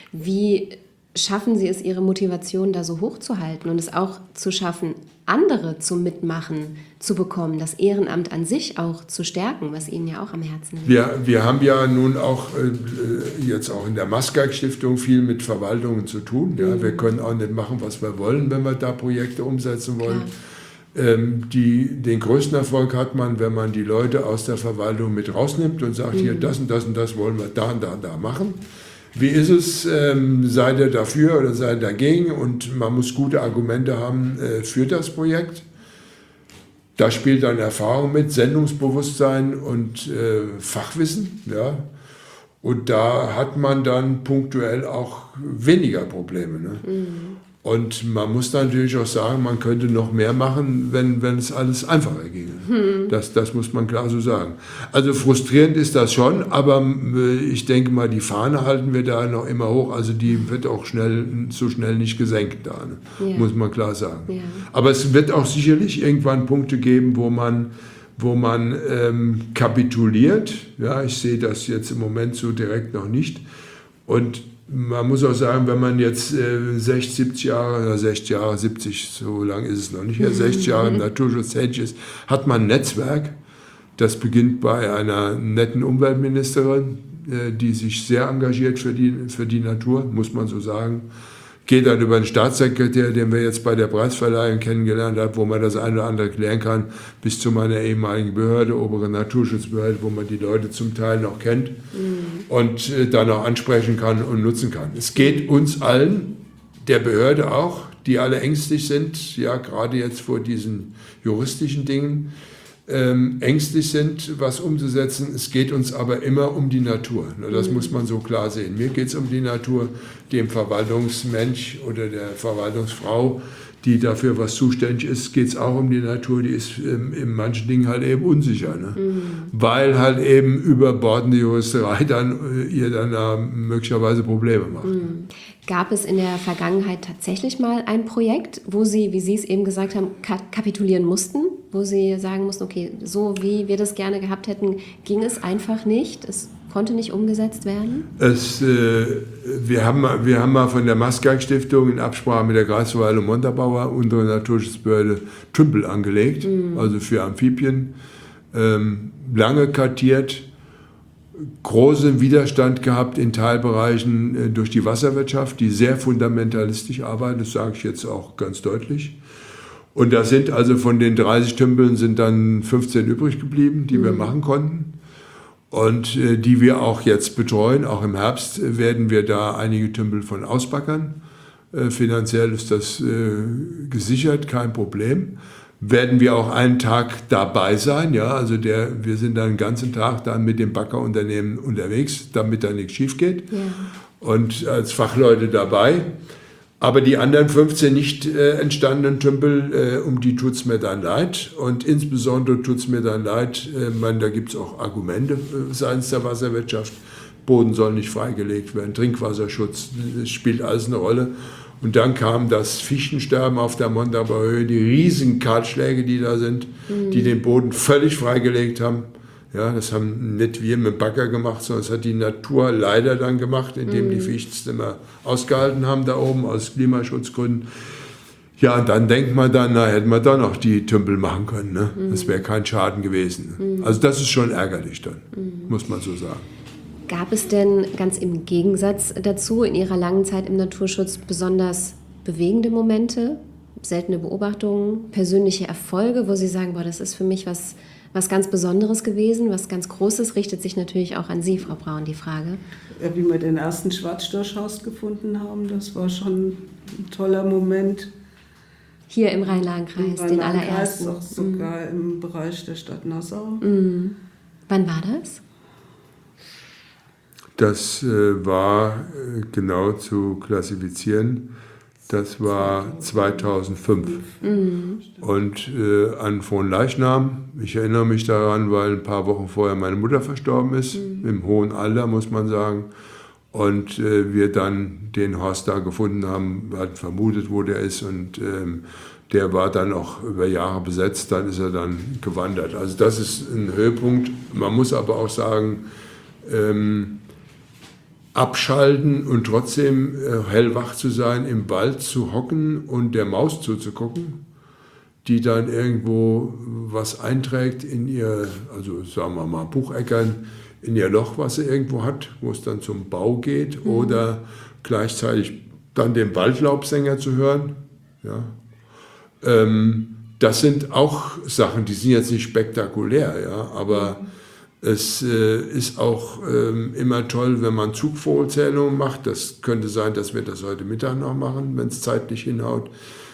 Wie schaffen Sie es, Ihre Motivation da so hoch zu halten und es auch zu schaffen, andere zum Mitmachen zu bekommen, das Ehrenamt an sich auch zu stärken, was Ihnen ja auch am Herzen liegt? Wir, wir haben ja nun auch äh, jetzt auch in der Maskag-Stiftung viel mit Verwaltungen zu tun. Ja? Mhm. Wir können auch nicht machen, was wir wollen, wenn wir da Projekte umsetzen wollen. Ähm, die, den größten Erfolg hat man, wenn man die Leute aus der Verwaltung mit rausnimmt und sagt, mhm. hier, das und das und das wollen wir da und da und da machen. Wie ist es, ähm, seid ihr dafür oder seid ihr dagegen? Und man muss gute Argumente haben äh, für das Projekt. Da spielt dann Erfahrung mit, Sendungsbewusstsein und äh, Fachwissen. Ja? Und da hat man dann punktuell auch weniger Probleme. Ne? Mhm. Und man muss natürlich auch sagen, man könnte noch mehr machen, wenn, wenn es alles einfacher ginge. Hm. Das, das muss man klar so sagen. Also frustrierend ist das schon, aber ich denke mal, die Fahne halten wir da noch immer hoch. Also die wird auch schnell, so schnell nicht gesenkt da, ne? Ja. Muss man klar sagen. Ja. Aber es wird auch sicherlich irgendwann Punkte geben, wo man, wo man ähm, kapituliert. Ja, ich sehe das jetzt im Moment so direkt noch nicht. Und man muss auch sagen, wenn man jetzt äh, sechzig, siebzig Jahre, oder sechzig Jahre, siebzig, so lange ist es noch nicht, ja, sechzig Jahre im Naturschutz tätig ist, hat man ein Netzwerk. Das beginnt bei einer netten Umweltministerin, äh, die sich sehr engagiert für die, für die Natur, muss man so sagen. Geht dann über den Staatssekretär, den wir jetzt bei der Preisverleihung kennengelernt haben, wo man das eine oder andere klären kann, bis zu meiner ehemaligen Behörde, obere Naturschutzbehörde, wo man die Leute zum Teil noch kennt mhm. und äh, dann auch ansprechen kann und nutzen kann. Es geht uns allen, der Behörde auch, die alle ängstlich sind, ja gerade jetzt vor diesen juristischen Dingen, Ähm, ängstlich sind, was umzusetzen. Es geht uns aber immer um die Natur. Das mhm. muss man so klar sehen. Mir geht es um die Natur, dem Verwaltungsmensch oder der Verwaltungsfrau, die dafür was zuständig ist, geht es auch um die Natur, die ist ähm, in manchen Dingen halt eben unsicher. Ne? Mhm. Weil halt eben überbordende Juristerei dann äh, ihr dann äh, möglicherweise Probleme macht. Mhm. Gab es in der Vergangenheit tatsächlich mal ein Projekt, wo Sie, wie Sie es eben gesagt haben, ka- kapitulieren mussten? Wo Sie sagen mussten, okay, so wie wir das gerne gehabt hätten, ging es einfach nicht? Es konnte nicht umgesetzt werden? Es, äh, wir, haben, wir haben mal von der Maskag-Stiftung in Absprache mit der Kreisverwaltung Montabaur, unsere Naturschutzbehörde, Tümpel angelegt, mhm. also für Amphibien, ähm, lange kartiert, großen Widerstand gehabt in Teilbereichen äh, durch die Wasserwirtschaft, die sehr fundamentalistisch arbeitet, das sage ich jetzt auch ganz deutlich. Und da sind also von den dreißig Tümpeln sind dann fünfzehn übrig geblieben, die mhm. wir machen konnten. Und äh, die wir auch jetzt betreuen. Auch im Herbst äh, werden wir da einige Tümpel von ausbackern. Äh, finanziell ist das äh, gesichert, kein Problem. Werden wir auch einen Tag dabei sein. Ja? Also der, wir sind dann den ganzen Tag dann mit dem Backerunternehmen unterwegs, damit da nichts schief geht. Ja. Und als Fachleute dabei. Aber die anderen fünfzehn nicht äh, entstandenen Tümpel, äh, um die tut es mir dann leid. Und insbesondere tut es mir dann leid, äh, man, da gibt es auch Argumente äh, seitens der Wasserwirtschaft, Boden soll nicht freigelegt werden, Trinkwasserschutz, das spielt alles eine Rolle. Und dann kam das Fichtensterben auf der Montabaur Höhe, die riesigen Kahlschläge, die da sind, mhm. die den Boden völlig freigelegt haben. Ja, das haben nicht wir mit Bagger gemacht, sondern das hat die Natur leider dann gemacht, indem mhm. die Fichten immer ausgehalten haben da oben aus Klimaschutzgründen. Ja, und dann denkt man dann, na, hätten wir da noch die Tümpel machen können. Ne? Mhm. Das wäre kein Schaden gewesen. Mhm. Also das ist schon ärgerlich dann, mhm. muss man so sagen. Gab es denn ganz im Gegensatz dazu in Ihrer langen Zeit im Naturschutz besonders bewegende Momente, seltene Beobachtungen, persönliche Erfolge, wo Sie sagen, boah, das ist für mich was, was ganz Besonderes gewesen, was ganz Großes, richtet sich natürlich auch an Sie, Frau Braun, die Frage. Ja, wie wir den ersten Schwarzstorchhorst gefunden haben, das war schon ein toller Moment. Hier im Rhein-Lahn-Kreis, Im den Rhein-Lahn-Kreis, allerersten. auch sogar mhm. im Bereich der Stadt Nassau. Mhm. Wann war das? Das äh, war äh, genau zu klassifizieren. Das war zweitausendfünf. Mhm. Und äh, an Fronleichnam, ich erinnere mich daran, weil ein paar Wochen vorher meine Mutter verstorben ist, mhm. im hohen Alter, muss man sagen. Und äh, wir dann den Horst da gefunden haben, hatten vermutet, wo der ist. Und ähm, der war dann auch über Jahre besetzt, dann ist er dann gewandert. Also das ist ein Höhepunkt. Man muss aber auch sagen, ähm, abschalten und trotzdem äh, hellwach zu sein, im Wald zu hocken und der Maus zuzugucken, die dann irgendwo was einträgt in ihr, also sagen wir mal Bucheckern, in ihr Loch, was sie irgendwo hat, wo es dann zum Bau geht, mhm. oder gleichzeitig dann den Waldlaubsänger zu hören. Ja. Ähm, das sind auch Sachen, die sind jetzt nicht spektakulär, ja, aber mhm. Es äh, ist auch ähm, immer toll, wenn man Zugvogelzählungen macht. Das könnte sein, dass wir das heute Mittag noch machen, wenn es zeitlich hinhaut.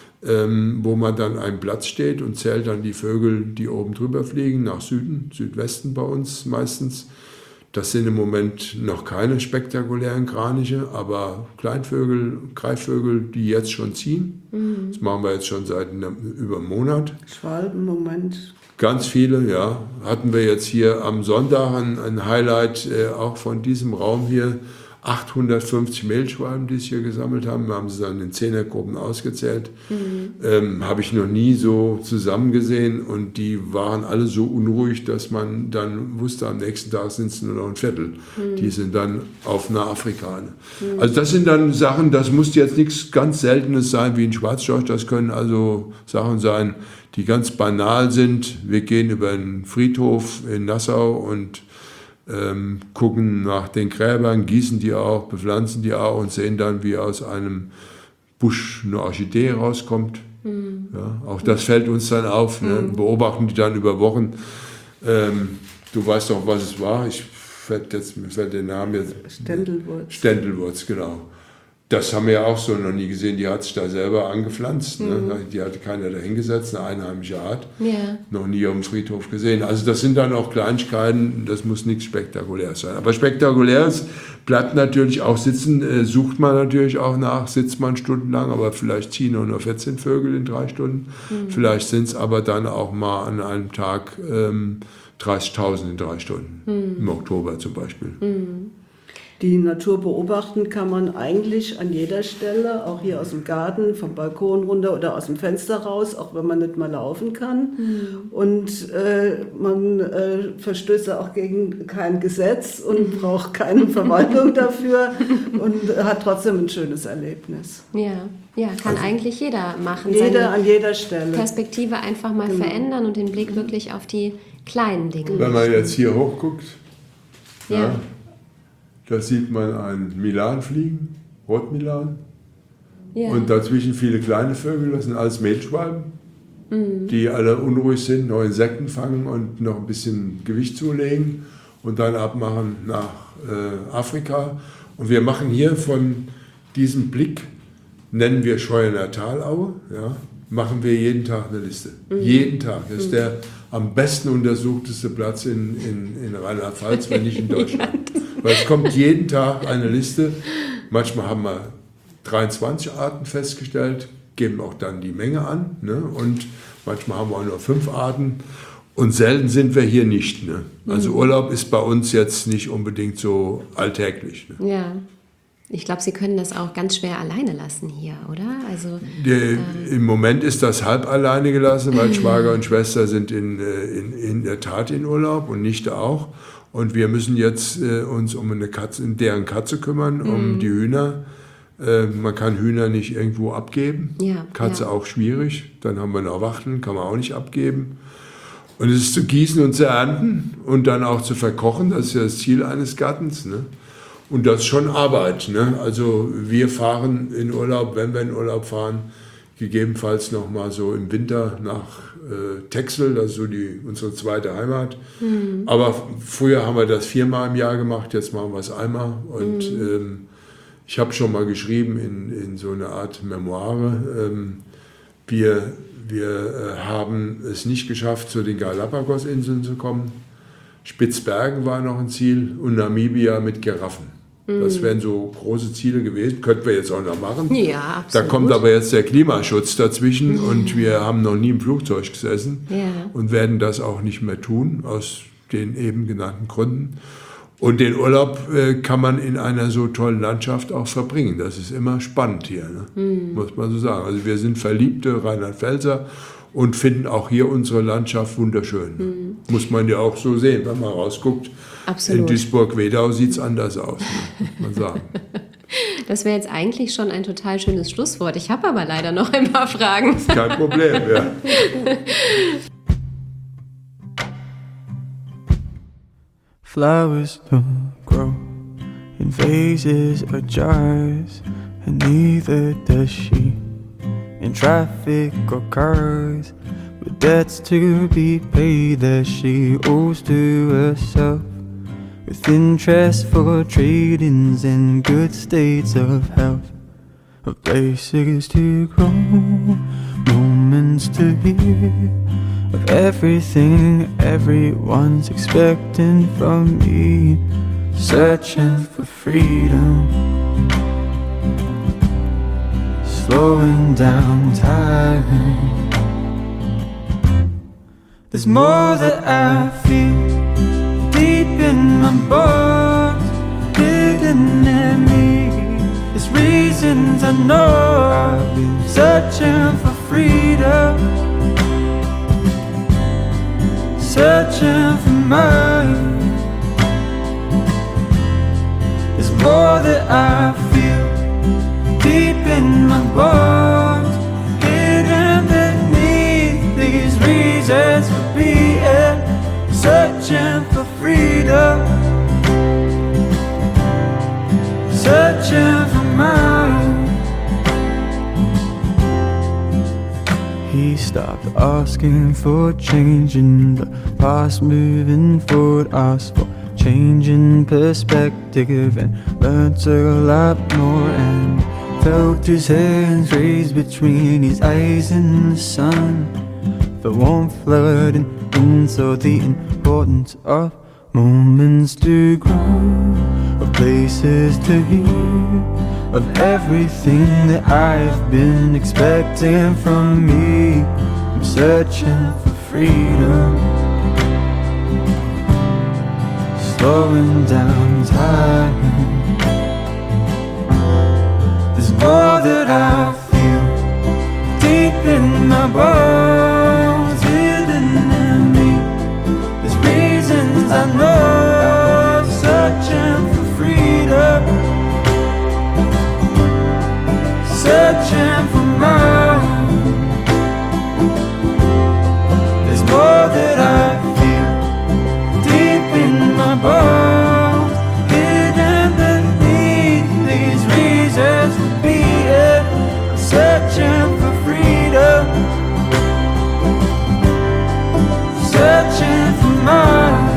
Ähm, wo man dann einen Platz steht und zählt dann die Vögel, die oben drüber fliegen, nach Süden, Südwesten bei uns meistens. Das sind im Moment noch keine spektakulären Kraniche, aber Kleinvögel, Greifvögel, die jetzt schon ziehen. Mhm. Das machen wir jetzt schon seit einem, über einem Monat. Schwalben im Moment. Ganz viele, ja. Hatten wir jetzt hier am Sonntag ein, ein Highlight äh, auch von diesem Raum hier. achthundertfünfzig Mehlschwalben, die es hier gesammelt haben. Wir haben sie dann in Zehnergruppen ausgezählt. Mhm. Ähm, habe ich noch nie so zusammen gesehen. Und die waren alle so unruhig, dass man dann wusste, am nächsten Tag sind es nur noch ein Viertel. Mhm. Die sind dann auf einer Afrikaner. Mhm. Also das sind dann Sachen, das muss jetzt nichts ganz Seltenes sein wie ein Schwarzstorch. Das können also Sachen sein, die ganz banal sind. Wir gehen über einen Friedhof in Nassau und ähm, gucken nach den Gräbern, gießen die auch, bepflanzen die auch und sehen dann, wie aus einem Busch eine Orchidee rauskommt. Mhm. Ja, auch das fällt uns dann auf, ne? Mhm. Beobachten die dann über Wochen. Ähm, du weißt doch, was es war. Ich fällt jetzt, mir fällt der Name jetzt. Ständelwurz. Ständelwurz, genau. Das haben wir ja auch so noch nie gesehen. Die hat sich da selber angepflanzt. Mhm. Ne? Die hatte keiner dahingesetzt, eine einheimische Art. Ja. Noch nie auf dem Friedhof gesehen. Also das sind dann auch Kleinigkeiten, das muss nichts Spektakuläres sein. Aber Spektakuläres bleibt natürlich auch sitzen, äh, sucht man natürlich auch nach, sitzt man stundenlang, aber vielleicht ziehen nur noch vierzehn Vögel in drei Stunden. Mhm. Vielleicht sind es aber dann auch mal an einem Tag ähm, dreißigtausend in drei Stunden. Mhm. Im Oktober zum Beispiel. Mhm. Die Natur beobachten kann man eigentlich an jeder Stelle, auch hier aus dem Garten, vom Balkon runter oder aus dem Fenster raus, auch wenn man nicht mal laufen kann. Mhm. Und äh, man äh, verstößt auch gegen kein Gesetz und braucht keine Verwaltung dafür und hat trotzdem ein schönes Erlebnis. Ja, ja, kann also eigentlich jeder machen. Jeder Seine an jeder Stelle. Perspektive einfach mal genau. verändern und den Blick wirklich auf die kleinen Dinge. Wenn man jetzt hier hochguckt, ja. ja da sieht man einen Milan fliegen, Rotmilan. Ja. Und dazwischen viele kleine Vögel, das sind alles Mehlschwalben, mhm. die alle unruhig sind, noch Insekten fangen und noch ein bisschen Gewicht zulegen und dann abmachen nach äh, Afrika. Und wir machen hier von diesem Blick, nennen wir Scheuerner Talaue, ja, machen wir jeden Tag eine Liste. Mhm. Jeden Tag. Das ist mhm. der am besten untersuchteste Platz in, in, in Rheinland-Pfalz, wenn nicht in Deutschland. Weil es kommt jeden Tag eine Liste. Manchmal haben wir dreiundzwanzig Arten festgestellt, geben auch dann die Menge an. Ne? Und manchmal haben wir auch nur fünf Arten. Und selten sind wir hier nicht. Ne? Also Urlaub ist bei uns jetzt nicht unbedingt so alltäglich. Ne? Ja. Ich glaube, Sie können das auch ganz schwer alleine lassen hier, oder? Also, Die, ähm, Im Moment ist das halb alleine gelassen, weil Schwager und Schwester sind in, in, in der Tat in Urlaub und Nichte auch. Und wir müssen jetzt äh, uns um eine Katze, deren Katze kümmern, um mhm. die Hühner. Äh, man kann Hühner nicht irgendwo abgeben. Ja, Katze ja. auch schwierig. Dann haben wir noch Wachteln, kann man auch nicht abgeben. Und es ist zu gießen und zu ernten und dann auch zu verkochen. Das ist ja das Ziel eines Gartens. Ne? Und das ist schon Arbeit. Ne? Also wir fahren in Urlaub, wenn wir in Urlaub fahren, gegebenenfalls noch mal so im Winter nach äh, Texel, das ist so die, unsere zweite Heimat. Mhm. Aber früher haben wir das viermal im Jahr gemacht, jetzt machen wir es einmal. Und mhm. ähm, ich habe schon mal geschrieben in, in so eine Art Memoire, ähm, wir, wir äh, haben es nicht geschafft, zu den Galapagos-Inseln zu kommen. Spitzbergen war noch ein Ziel und Namibia mit Giraffen. Das wären so große Ziele gewesen, könnten wir jetzt auch noch machen. Ja, absolut. Da kommt aber jetzt der Klimaschutz dazwischen mhm. und wir haben noch nie im Flugzeug gesessen ja. und werden das auch nicht mehr tun, aus den eben genannten Gründen. Und den Urlaub äh, kann man in einer so tollen Landschaft auch verbringen. Das ist immer spannend hier, ne? mhm. muss man so sagen. Also wir sind verliebte Rheinland-Pfälzer und finden auch hier unsere Landschaft wunderschön. Mhm. Muss man ja auch so sehen, wenn man rausguckt. Absolut. In Duisburg-Wedau sieht es anders aus, ne? muss man sagen. Das wäre jetzt eigentlich schon ein total schönes Schlusswort. Ich habe aber leider noch ein paar Fragen. Kein Problem, ja. Flowers don't grow in vases or jars, and neither does she in traffic or cars, with debts to be paid that she owes to herself, with interest for trade-ins and good states of health, of places to grow, moments to hear, of everything everyone's expecting from me, searching for freedom, slowing down time. There's more that I feel deep in my bones, hidden in me. There's reasons I know I've been searching for freedom, searching for mine. There's more that I feel deep in my bones, hidden beneath these reasons for being, searching for freedom, searching for mine. He stopped asking for change in the past, moving forward, asked for changing perspective, and learned a lot more, and felt his hands raised between his eyes in the sun. The warmth flooding in, so the importance of moments to grow, of places to hear, of everything that I've been expecting from me. I'm searching for freedom, slowing down time. There's more that I feel deep in my bones, hidden in me. There's reasons I know, searching for freedom, searching for mine. There's more that I feel deep in my bones, hidden beneath these reasons for being, searching for freedom, searching for mine,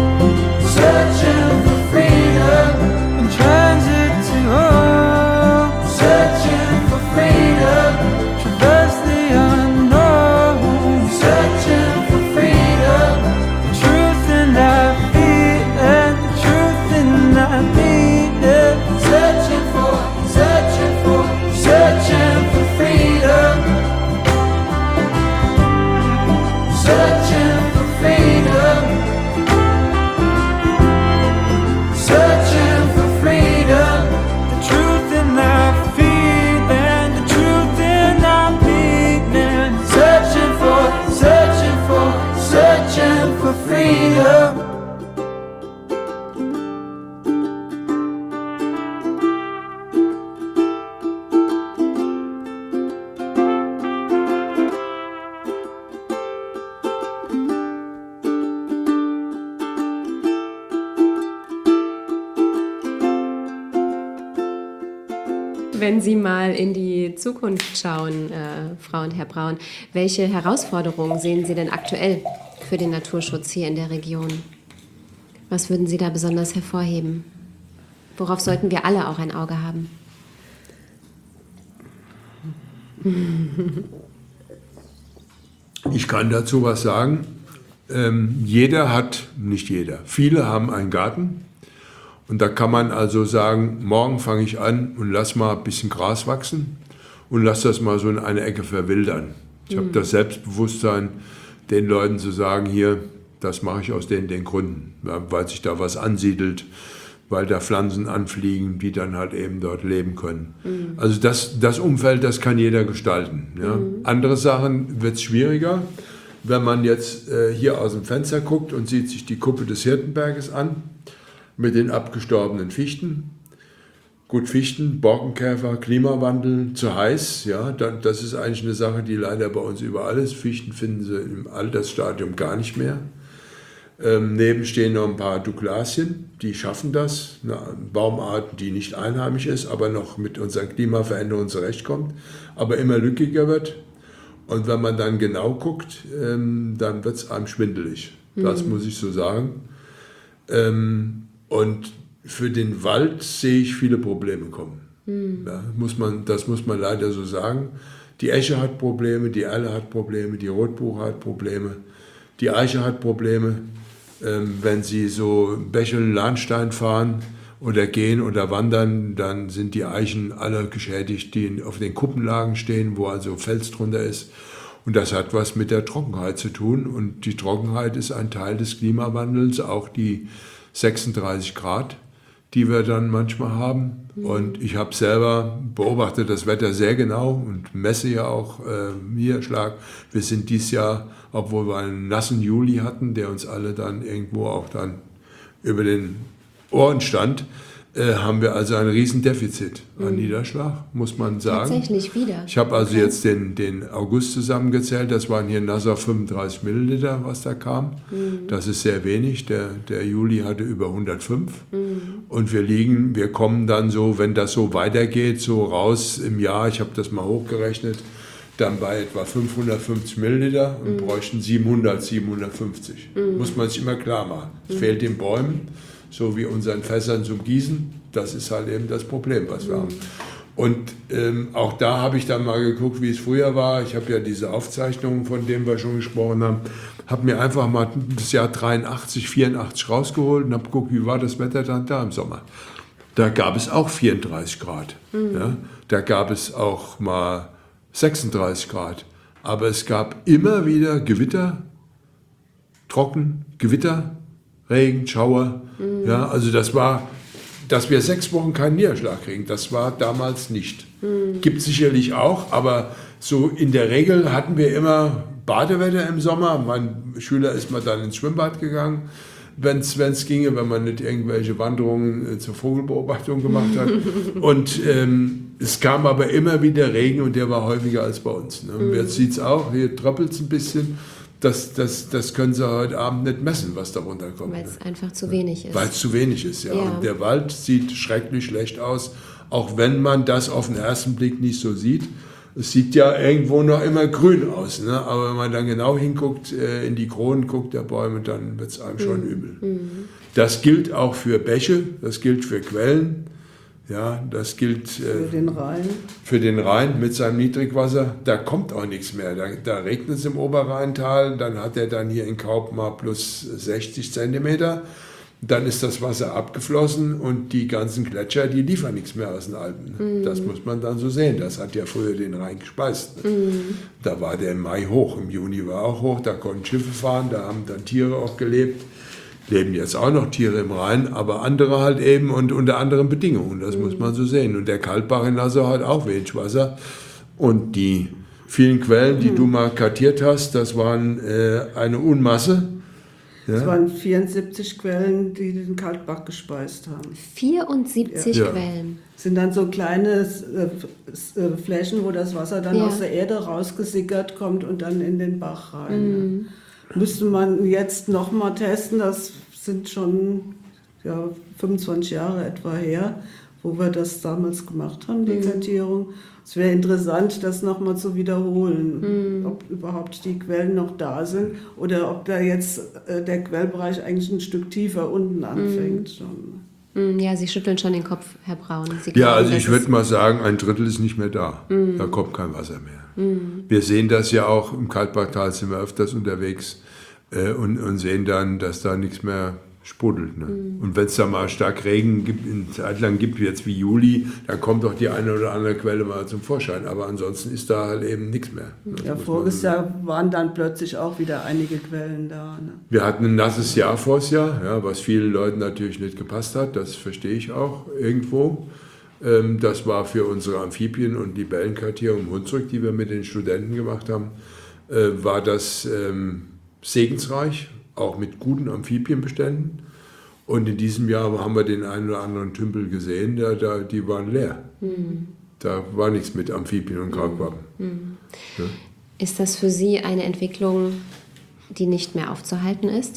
searching for freedom, in transit to home. Wenn Sie mal in die Zukunft schauen, äh, Frau und Herr Braun, welche Herausforderungen sehen Sie denn aktuell für den Naturschutz hier in der Region? Was würden Sie da besonders hervorheben? Worauf sollten wir alle auch ein Auge haben? Ich kann dazu was sagen. Ähm, jeder hat, nicht jeder, viele haben einen Garten. Und da kann man also sagen, morgen fange ich an und lass mal ein bisschen Gras wachsen und lass das mal so in eine Ecke verwildern. Ich mhm. habe das Selbstbewusstsein, den Leuten zu sagen, hier, das mache ich aus den, den Gründen, ja, weil sich da was ansiedelt, weil da Pflanzen anfliegen, die dann halt eben dort leben können. Mhm. Also das, das Umfeld, das kann jeder gestalten. Ja. Mhm. Andere Sachen wird es schwieriger. Wenn man jetzt äh, hier aus dem Fenster guckt und sieht sich die Kuppe des Hirtenberges an, mit den abgestorbenen Fichten. Gut, Fichten, Borkenkäfer, Klimawandel, zu heiß, ja, das ist eigentlich eine Sache, die leider bei uns überall ist. Fichten finden Sie im Altersstadium gar nicht mehr. Ähm, neben stehen noch ein paar Douglasien, die schaffen das, eine Baumart, die nicht einheimisch ist, aber noch mit unseren Klimaveränderungen zurechtkommt, aber immer lückiger wird. Und wenn man dann genau guckt, ähm, dann wird es einem schwindelig. Mhm. Das muss ich so sagen. Ähm, Und für den Wald sehe ich viele Probleme kommen. Mhm. Ja, muss man, das muss man leider so sagen. Die Esche hat Probleme, die Erle hat Probleme, die Rotbuche hat Probleme, die Eiche hat Probleme. Ähm, wenn Sie so Bächel-Lahnstein fahren oder gehen oder wandern, dann sind die Eichen alle geschädigt, die auf den Kuppenlagen stehen, wo also Fels drunter ist. Und das hat was mit der Trockenheit zu tun. Und die Trockenheit ist ein Teil des Klimawandels, auch die sechsunddreißig Grad, die wir dann manchmal haben. Mhm. Und ich habe selber beobachtet das Wetter sehr genau und messe ja auch äh, Niederschlag. Wir sind dieses Jahr, obwohl wir einen nassen Juli hatten, der uns alle dann irgendwo auch dann über den Ohren stand, äh, haben wir also ein Riesendefizit an mhm. Niederschlag, muss man sagen. Tatsächlich wieder. Ich habe also okay. jetzt den, den August zusammengezählt, das waren hier in Nassau fünfunddreißig Milliliter, was da kam. Mhm. Das ist sehr wenig, der, der Juli hatte über hundertfünf. Mhm. Und wir liegen, wir kommen dann so, wenn das so weitergeht, so raus im Jahr, ich habe das mal hochgerechnet, dann bei etwa fünfhundertfünfzig Milliliter und mhm. bräuchten siebenhundert, siebenhundertfünfzig. Mhm. Muss man sich immer klar machen. Es mhm. fehlt den Bäumen, so wie unseren Fässern zum Gießen. Das ist halt eben das Problem, was wir mhm. haben. Und ähm, auch da habe ich dann mal geguckt, wie es früher war. Ich habe ja diese Aufzeichnungen, von denen wir schon gesprochen haben, habe mir einfach mal das Jahr dreiundachtzig, vierundachtzig rausgeholt und habe geguckt, wie war das Wetter dann da im Sommer. Da gab es auch vierunddreißig Grad. Mhm. Ja? Da gab es auch mal sechsunddreißig Grad. Aber es gab immer wieder Gewitter, trocken, Gewitter, Regen, Schauer. Mhm. Ja, also das war, dass wir sechs Wochen keinen Niederschlag kriegen, das war damals nicht. Mhm. Gibt es sicherlich auch, aber so in der Regel hatten wir immer Badewetter im Sommer. Mein Schüler ist mal dann ins Schwimmbad gegangen, wenn es ginge, wenn man nicht irgendwelche Wanderungen äh, zur Vogelbeobachtung gemacht hat. Und ähm, es kam aber immer wieder Regen und der war häufiger als bei uns. Ne? Mhm. Jetzt sieht es auch, hier tröppelt es ein bisschen. Das, das, das können Sie heute Abend nicht messen, was da runterkommt. Weil es einfach zu wenig ist. Weil es zu wenig ist, ja. ja. Und der Wald sieht schrecklich schlecht aus, auch wenn man das auf den ersten Blick nicht so sieht. Es sieht ja irgendwo noch immer grün aus, ne? Aber wenn man dann genau hinguckt, äh, in die Kronen guckt der Bäume, dann wird es einem schon mhm. übel. Mhm. Das gilt auch für Bäche, das gilt für Quellen. Ja, das gilt äh, für den Rhein. Für den Rhein mit seinem Niedrigwasser. Da kommt auch nichts mehr. Da, da regnet es im Oberrheintal, dann hat er dann hier in Kaup mal plus sechzig Zentimeter. Dann ist das Wasser abgeflossen und die ganzen Gletscher, die liefern nichts mehr aus den Alpen. Mhm. Das muss man dann so sehen. Das hat ja früher den Rhein gespeist. Mhm. Da war der im Mai hoch, im Juni war auch hoch, da konnten Schiffe fahren, da haben dann Tiere auch gelebt. Leben jetzt auch noch Tiere im Rhein, aber andere halt eben und unter anderen Bedingungen. Das mhm. muss man so sehen. Und der Kaltbach in Nassau hat auch wenig Wasser. Und die vielen Quellen, die mhm. du mal kartiert hast, das waren äh, eine Unmasse. Ja? Es waren vierundsiebzig Quellen, die den Kaltbach gespeist haben. vierundsiebzig ja. Quellen? Das sind dann so kleine äh, Flächen, wo das Wasser dann ja. aus der Erde rausgesickert kommt und dann in den Bach rein. Mhm. Ja. Müsste man jetzt nochmal testen, das sind schon ja, fünfundzwanzig Jahre etwa her, wo wir das damals gemacht haben, die Kartierung. Es wäre interessant, das nochmal zu wiederholen, mhm. ob überhaupt die Quellen noch da sind oder ob da jetzt äh, der Quellbereich eigentlich ein Stück tiefer unten anfängt. Mhm. Ja, Sie schütteln schon den Kopf, Herr Braun. Sie ja, glauben, also ich würde mal sagen, ein Drittel ist nicht mehr da. Mhm. Da kommt kein Wasser mehr. Mhm. Wir sehen das ja auch, im Kaltbachtal sind wir öfters unterwegs äh, und, und sehen dann, dass da nichts mehr sprudelt. Ne? Mhm. Und wenn es da mal stark Regen gibt, eine Zeit lang gibt, wie jetzt wie Juli, dann kommt doch die eine oder andere Quelle mal zum Vorschein. Aber ansonsten ist da halt eben nichts mehr. Ne? Ja, voriges Jahr waren dann plötzlich auch wieder einige Quellen da. Ne? Wir hatten ein nasses Jahr vors Jahr, ja, was vielen Leuten natürlich nicht gepasst hat. Das verstehe ich auch irgendwo. Ähm, das war für unsere Amphibien- und Libellenkartierung im Hunsrück, die wir mit den Studenten gemacht haben, äh, war das ähm, segensreich. Auch mit guten Amphibienbeständen. Und in diesem Jahr haben wir den einen oder anderen Tümpel gesehen, da, da, die waren leer. Mhm. Da war nichts mit Amphibien und Kaulquappen. Mhm. Ja. Ist das für Sie eine Entwicklung, die nicht mehr aufzuhalten ist?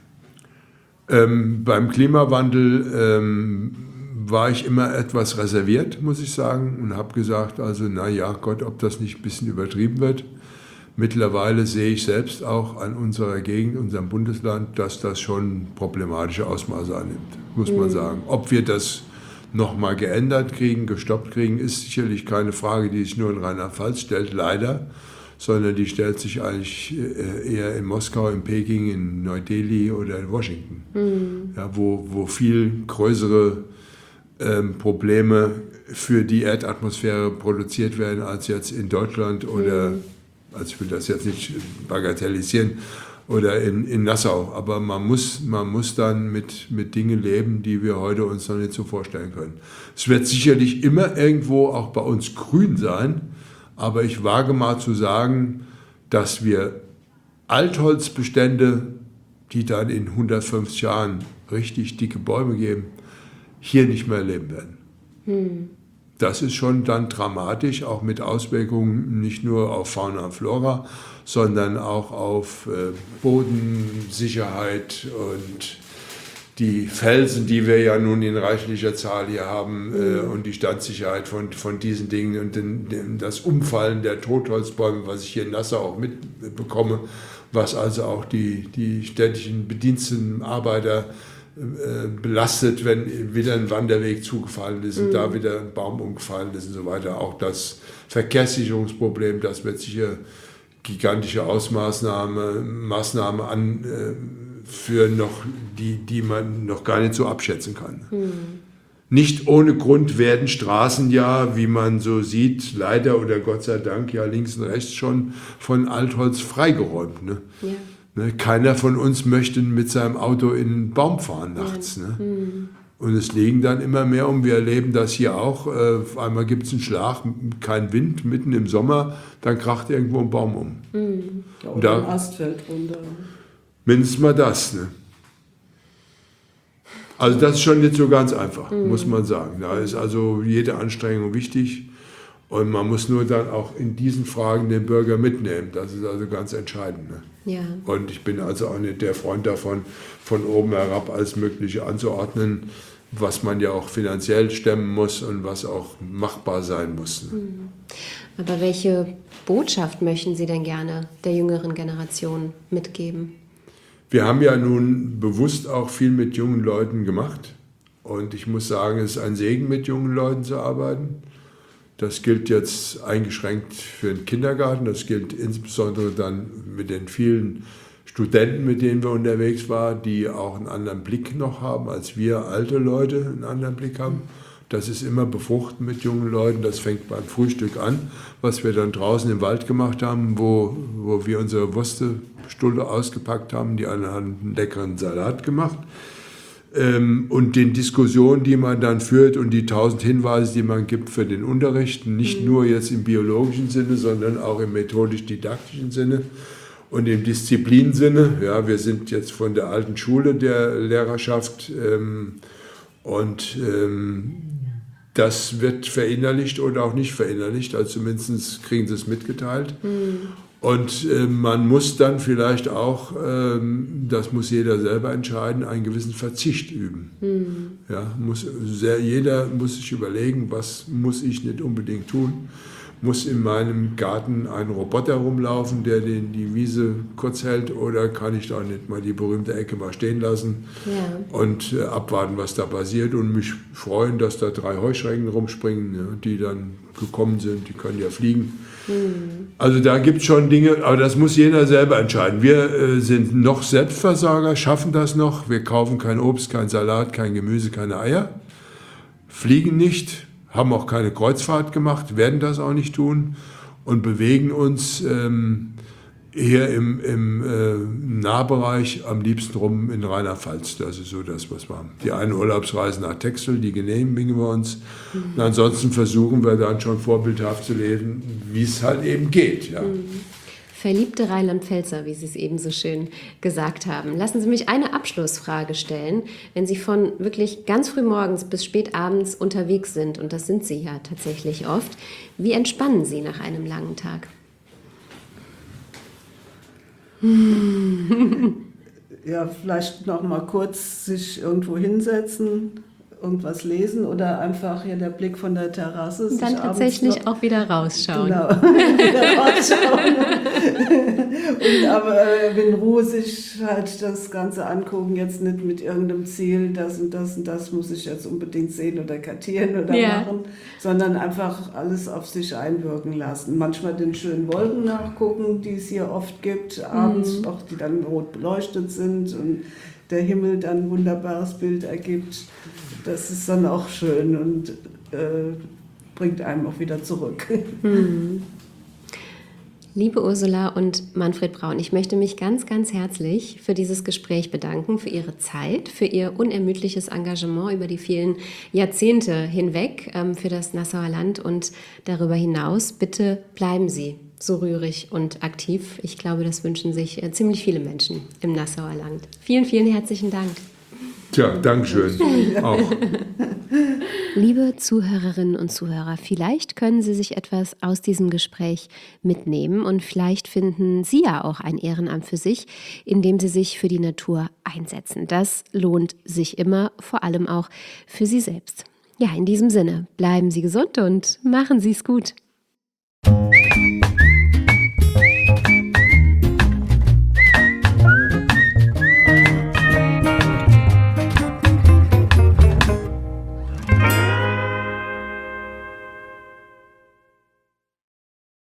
Ähm, beim Klimawandel ähm, war ich immer etwas reserviert, muss ich sagen, und habe gesagt, also na ja, Gott, ob das nicht ein bisschen übertrieben wird. Mittlerweile sehe ich selbst auch an unserer Gegend, unserem Bundesland, dass das schon problematische Ausmaße annimmt, muss man sagen. Ob wir das nochmal geändert kriegen, gestoppt kriegen, ist sicherlich keine Frage, die sich nur in Rheinland-Pfalz stellt, leider, sondern die stellt sich eigentlich eher in Moskau, in Peking, in Neu-Delhi oder in Washington, mhm. ja, wo, wo viel größere ähm, Probleme für die Erdatmosphäre produziert werden als jetzt in Deutschland oder mhm. also ich will das jetzt nicht bagatellisieren, oder in, in Nassau, aber man muss, man muss dann mit, mit Dingen leben, die wir heute uns noch nicht so vorstellen können. Es wird sicherlich immer irgendwo auch bei uns grün sein, aber ich wage mal zu sagen, dass wir Altholzbestände, die dann in hundertfünfzig Jahren richtig dicke Bäume geben, hier nicht mehr leben werden. Hm. Das ist schon dann dramatisch, auch mit Auswirkungen nicht nur auf Fauna und Flora, sondern auch auf äh, Bodensicherheit und die Felsen, die wir ja nun in reichlicher Zahl hier haben, äh, und die Standsicherheit von, von diesen Dingen und den, den, das Umfallen der Totholzbäume, was ich hier in Nassau auch mitbekomme, was also auch die, die städtischen Bediensteten, Arbeiter belastet, wenn wieder ein Wanderweg zugefallen ist und mhm. da wieder ein Baum umgefallen ist und so weiter. Auch das Verkehrssicherungsproblem, das wird sicher gigantische Ausmaßnahmen, Maßnahmen anführen, noch, die, die man noch gar nicht so abschätzen kann. Mhm. Nicht ohne Grund werden Straßen ja, wie man so sieht, leider oder Gott sei Dank, ja links und rechts schon von Altholz freigeräumt. Ne? Ja. Ne, keiner von uns möchte mit seinem Auto in einen Baum fahren nachts. Ne? Mhm. Und es liegen dann immer mehr um. Wir erleben das hier auch. Äh, auf einmal gibt es einen Schlag, kein Wind, mitten im Sommer, dann kracht irgendwo ein Baum um. Mhm. Ja, oder da, ein Ast fällt runter. Mindestens mal das. Ne? Also das ist schon nicht so ganz einfach, mhm. muss man sagen. Da ist also jede Anstrengung wichtig. Und man muss nur dann auch in diesen Fragen den Bürger mitnehmen. Das ist also ganz entscheidend. Ne? Ja. Und ich bin also auch nicht der Freund davon, von oben herab alles Mögliche anzuordnen, was man ja auch finanziell stemmen muss und was auch machbar sein muss. Ne? Aber welche Botschaft möchten Sie denn gerne der jüngeren Generation mitgeben? Wir haben ja nun bewusst auch viel mit jungen Leuten gemacht. Und ich muss sagen, es ist ein Segen, mit jungen Leuten zu arbeiten. Das gilt jetzt eingeschränkt für den Kindergarten, das gilt insbesondere dann mit den vielen Studenten, mit denen wir unterwegs waren, die auch einen anderen Blick noch haben, als wir alte Leute einen anderen Blick haben. Das ist immer befruchten mit jungen Leuten, das fängt beim Frühstück an, was wir dann draußen im Wald gemacht haben, wo, wo wir unsere Wurstestulle ausgepackt haben, die anderen haben einen leckeren Salat gemacht. Und den Diskussionen, die man dann führt und die tausend Hinweise, die man gibt für den Unterricht, nicht mhm. nur jetzt im biologischen Sinne, sondern auch im methodisch-didaktischen Sinne und im Disziplinsinne. Ja, wir sind jetzt von der alten Schule der Lehrerschaft ähm, und ähm, das wird verinnerlicht oder auch nicht verinnerlicht, also zumindest kriegen sie es mitgeteilt. Mhm. Und äh, man muss dann vielleicht auch, ähm, das muss jeder selber entscheiden, einen gewissen Verzicht üben. Mhm. Ja, muss sehr, jeder muss sich überlegen, was muss ich nicht unbedingt tun. Muss in meinem Garten ein Roboter rumlaufen, der den, die Wiese kurz hält, oder kann ich da nicht mal die berühmte Ecke mal stehen lassen ja. und äh, abwarten, was da passiert und mich freuen, dass da drei Heuschrecken rumspringen, ja, die dann gekommen sind, die können ja fliegen. Mhm. Also da gibt es schon Dinge, aber das muss jeder selber entscheiden. Wir äh, sind noch Selbstversorger, schaffen das noch. Wir kaufen kein Obst, kein Salat, kein Gemüse, keine Eier, fliegen nicht, haben auch keine Kreuzfahrt gemacht, werden das auch nicht tun und bewegen uns ähm, eher im, im äh, Nahbereich, am liebsten rum in Rheinland-Pfalz. Das ist so das, was wir haben. Die eine Urlaubsreise nach Texel, die genehmigen wir uns. Mhm. Und ansonsten versuchen wir dann schon vorbildhaft zu leben, wie es halt eben geht. Ja. Mhm. Verliebte Rheinland-Pfälzer, wie Sie es eben so schön gesagt haben. Lassen Sie mich eine Abschlussfrage stellen. Wenn Sie von wirklich ganz früh morgens bis spät abends unterwegs sind, und das sind Sie ja tatsächlich oft, wie entspannen Sie nach einem langen Tag? Ja, vielleicht noch mal kurz sich irgendwo hinsetzen, irgendwas lesen oder einfach hier der Blick von der Terrasse. Und dann tatsächlich noch, auch wieder rausschauen. Genau, wieder rausschauen. Und aber äh, in Ruhe sich halt das Ganze angucken, jetzt nicht mit irgendeinem Ziel, das und das und das muss ich jetzt unbedingt sehen oder kartieren oder ja. machen, sondern einfach alles auf sich einwirken lassen. Manchmal den schönen Wolken nachgucken, die es hier oft gibt, abends, mhm. auch die dann rot beleuchtet sind und der Himmel dann ein wunderbares Bild ergibt. Das ist dann auch schön und äh, bringt einem auch wieder zurück. Mhm. Liebe Ursula und Manfred Braun, ich möchte mich ganz, ganz herzlich für dieses Gespräch bedanken, für Ihre Zeit, für Ihr unermüdliches Engagement über die vielen Jahrzehnte hinweg ähm, für das Nassauer Land und darüber hinaus. Bitte bleiben Sie so rührig und aktiv. Ich glaube, das wünschen sich äh, ziemlich viele Menschen im Nassauer Land. Vielen, vielen herzlichen Dank. Tja, Dankeschön. Auch. Liebe Zuhörerinnen und Zuhörer, vielleicht können Sie sich etwas aus diesem Gespräch mitnehmen und vielleicht finden Sie ja auch ein Ehrenamt für sich, in dem Sie sich für die Natur einsetzen. Das lohnt sich immer, vor allem auch für Sie selbst. Ja, in diesem Sinne, bleiben Sie gesund und machen Sie es gut.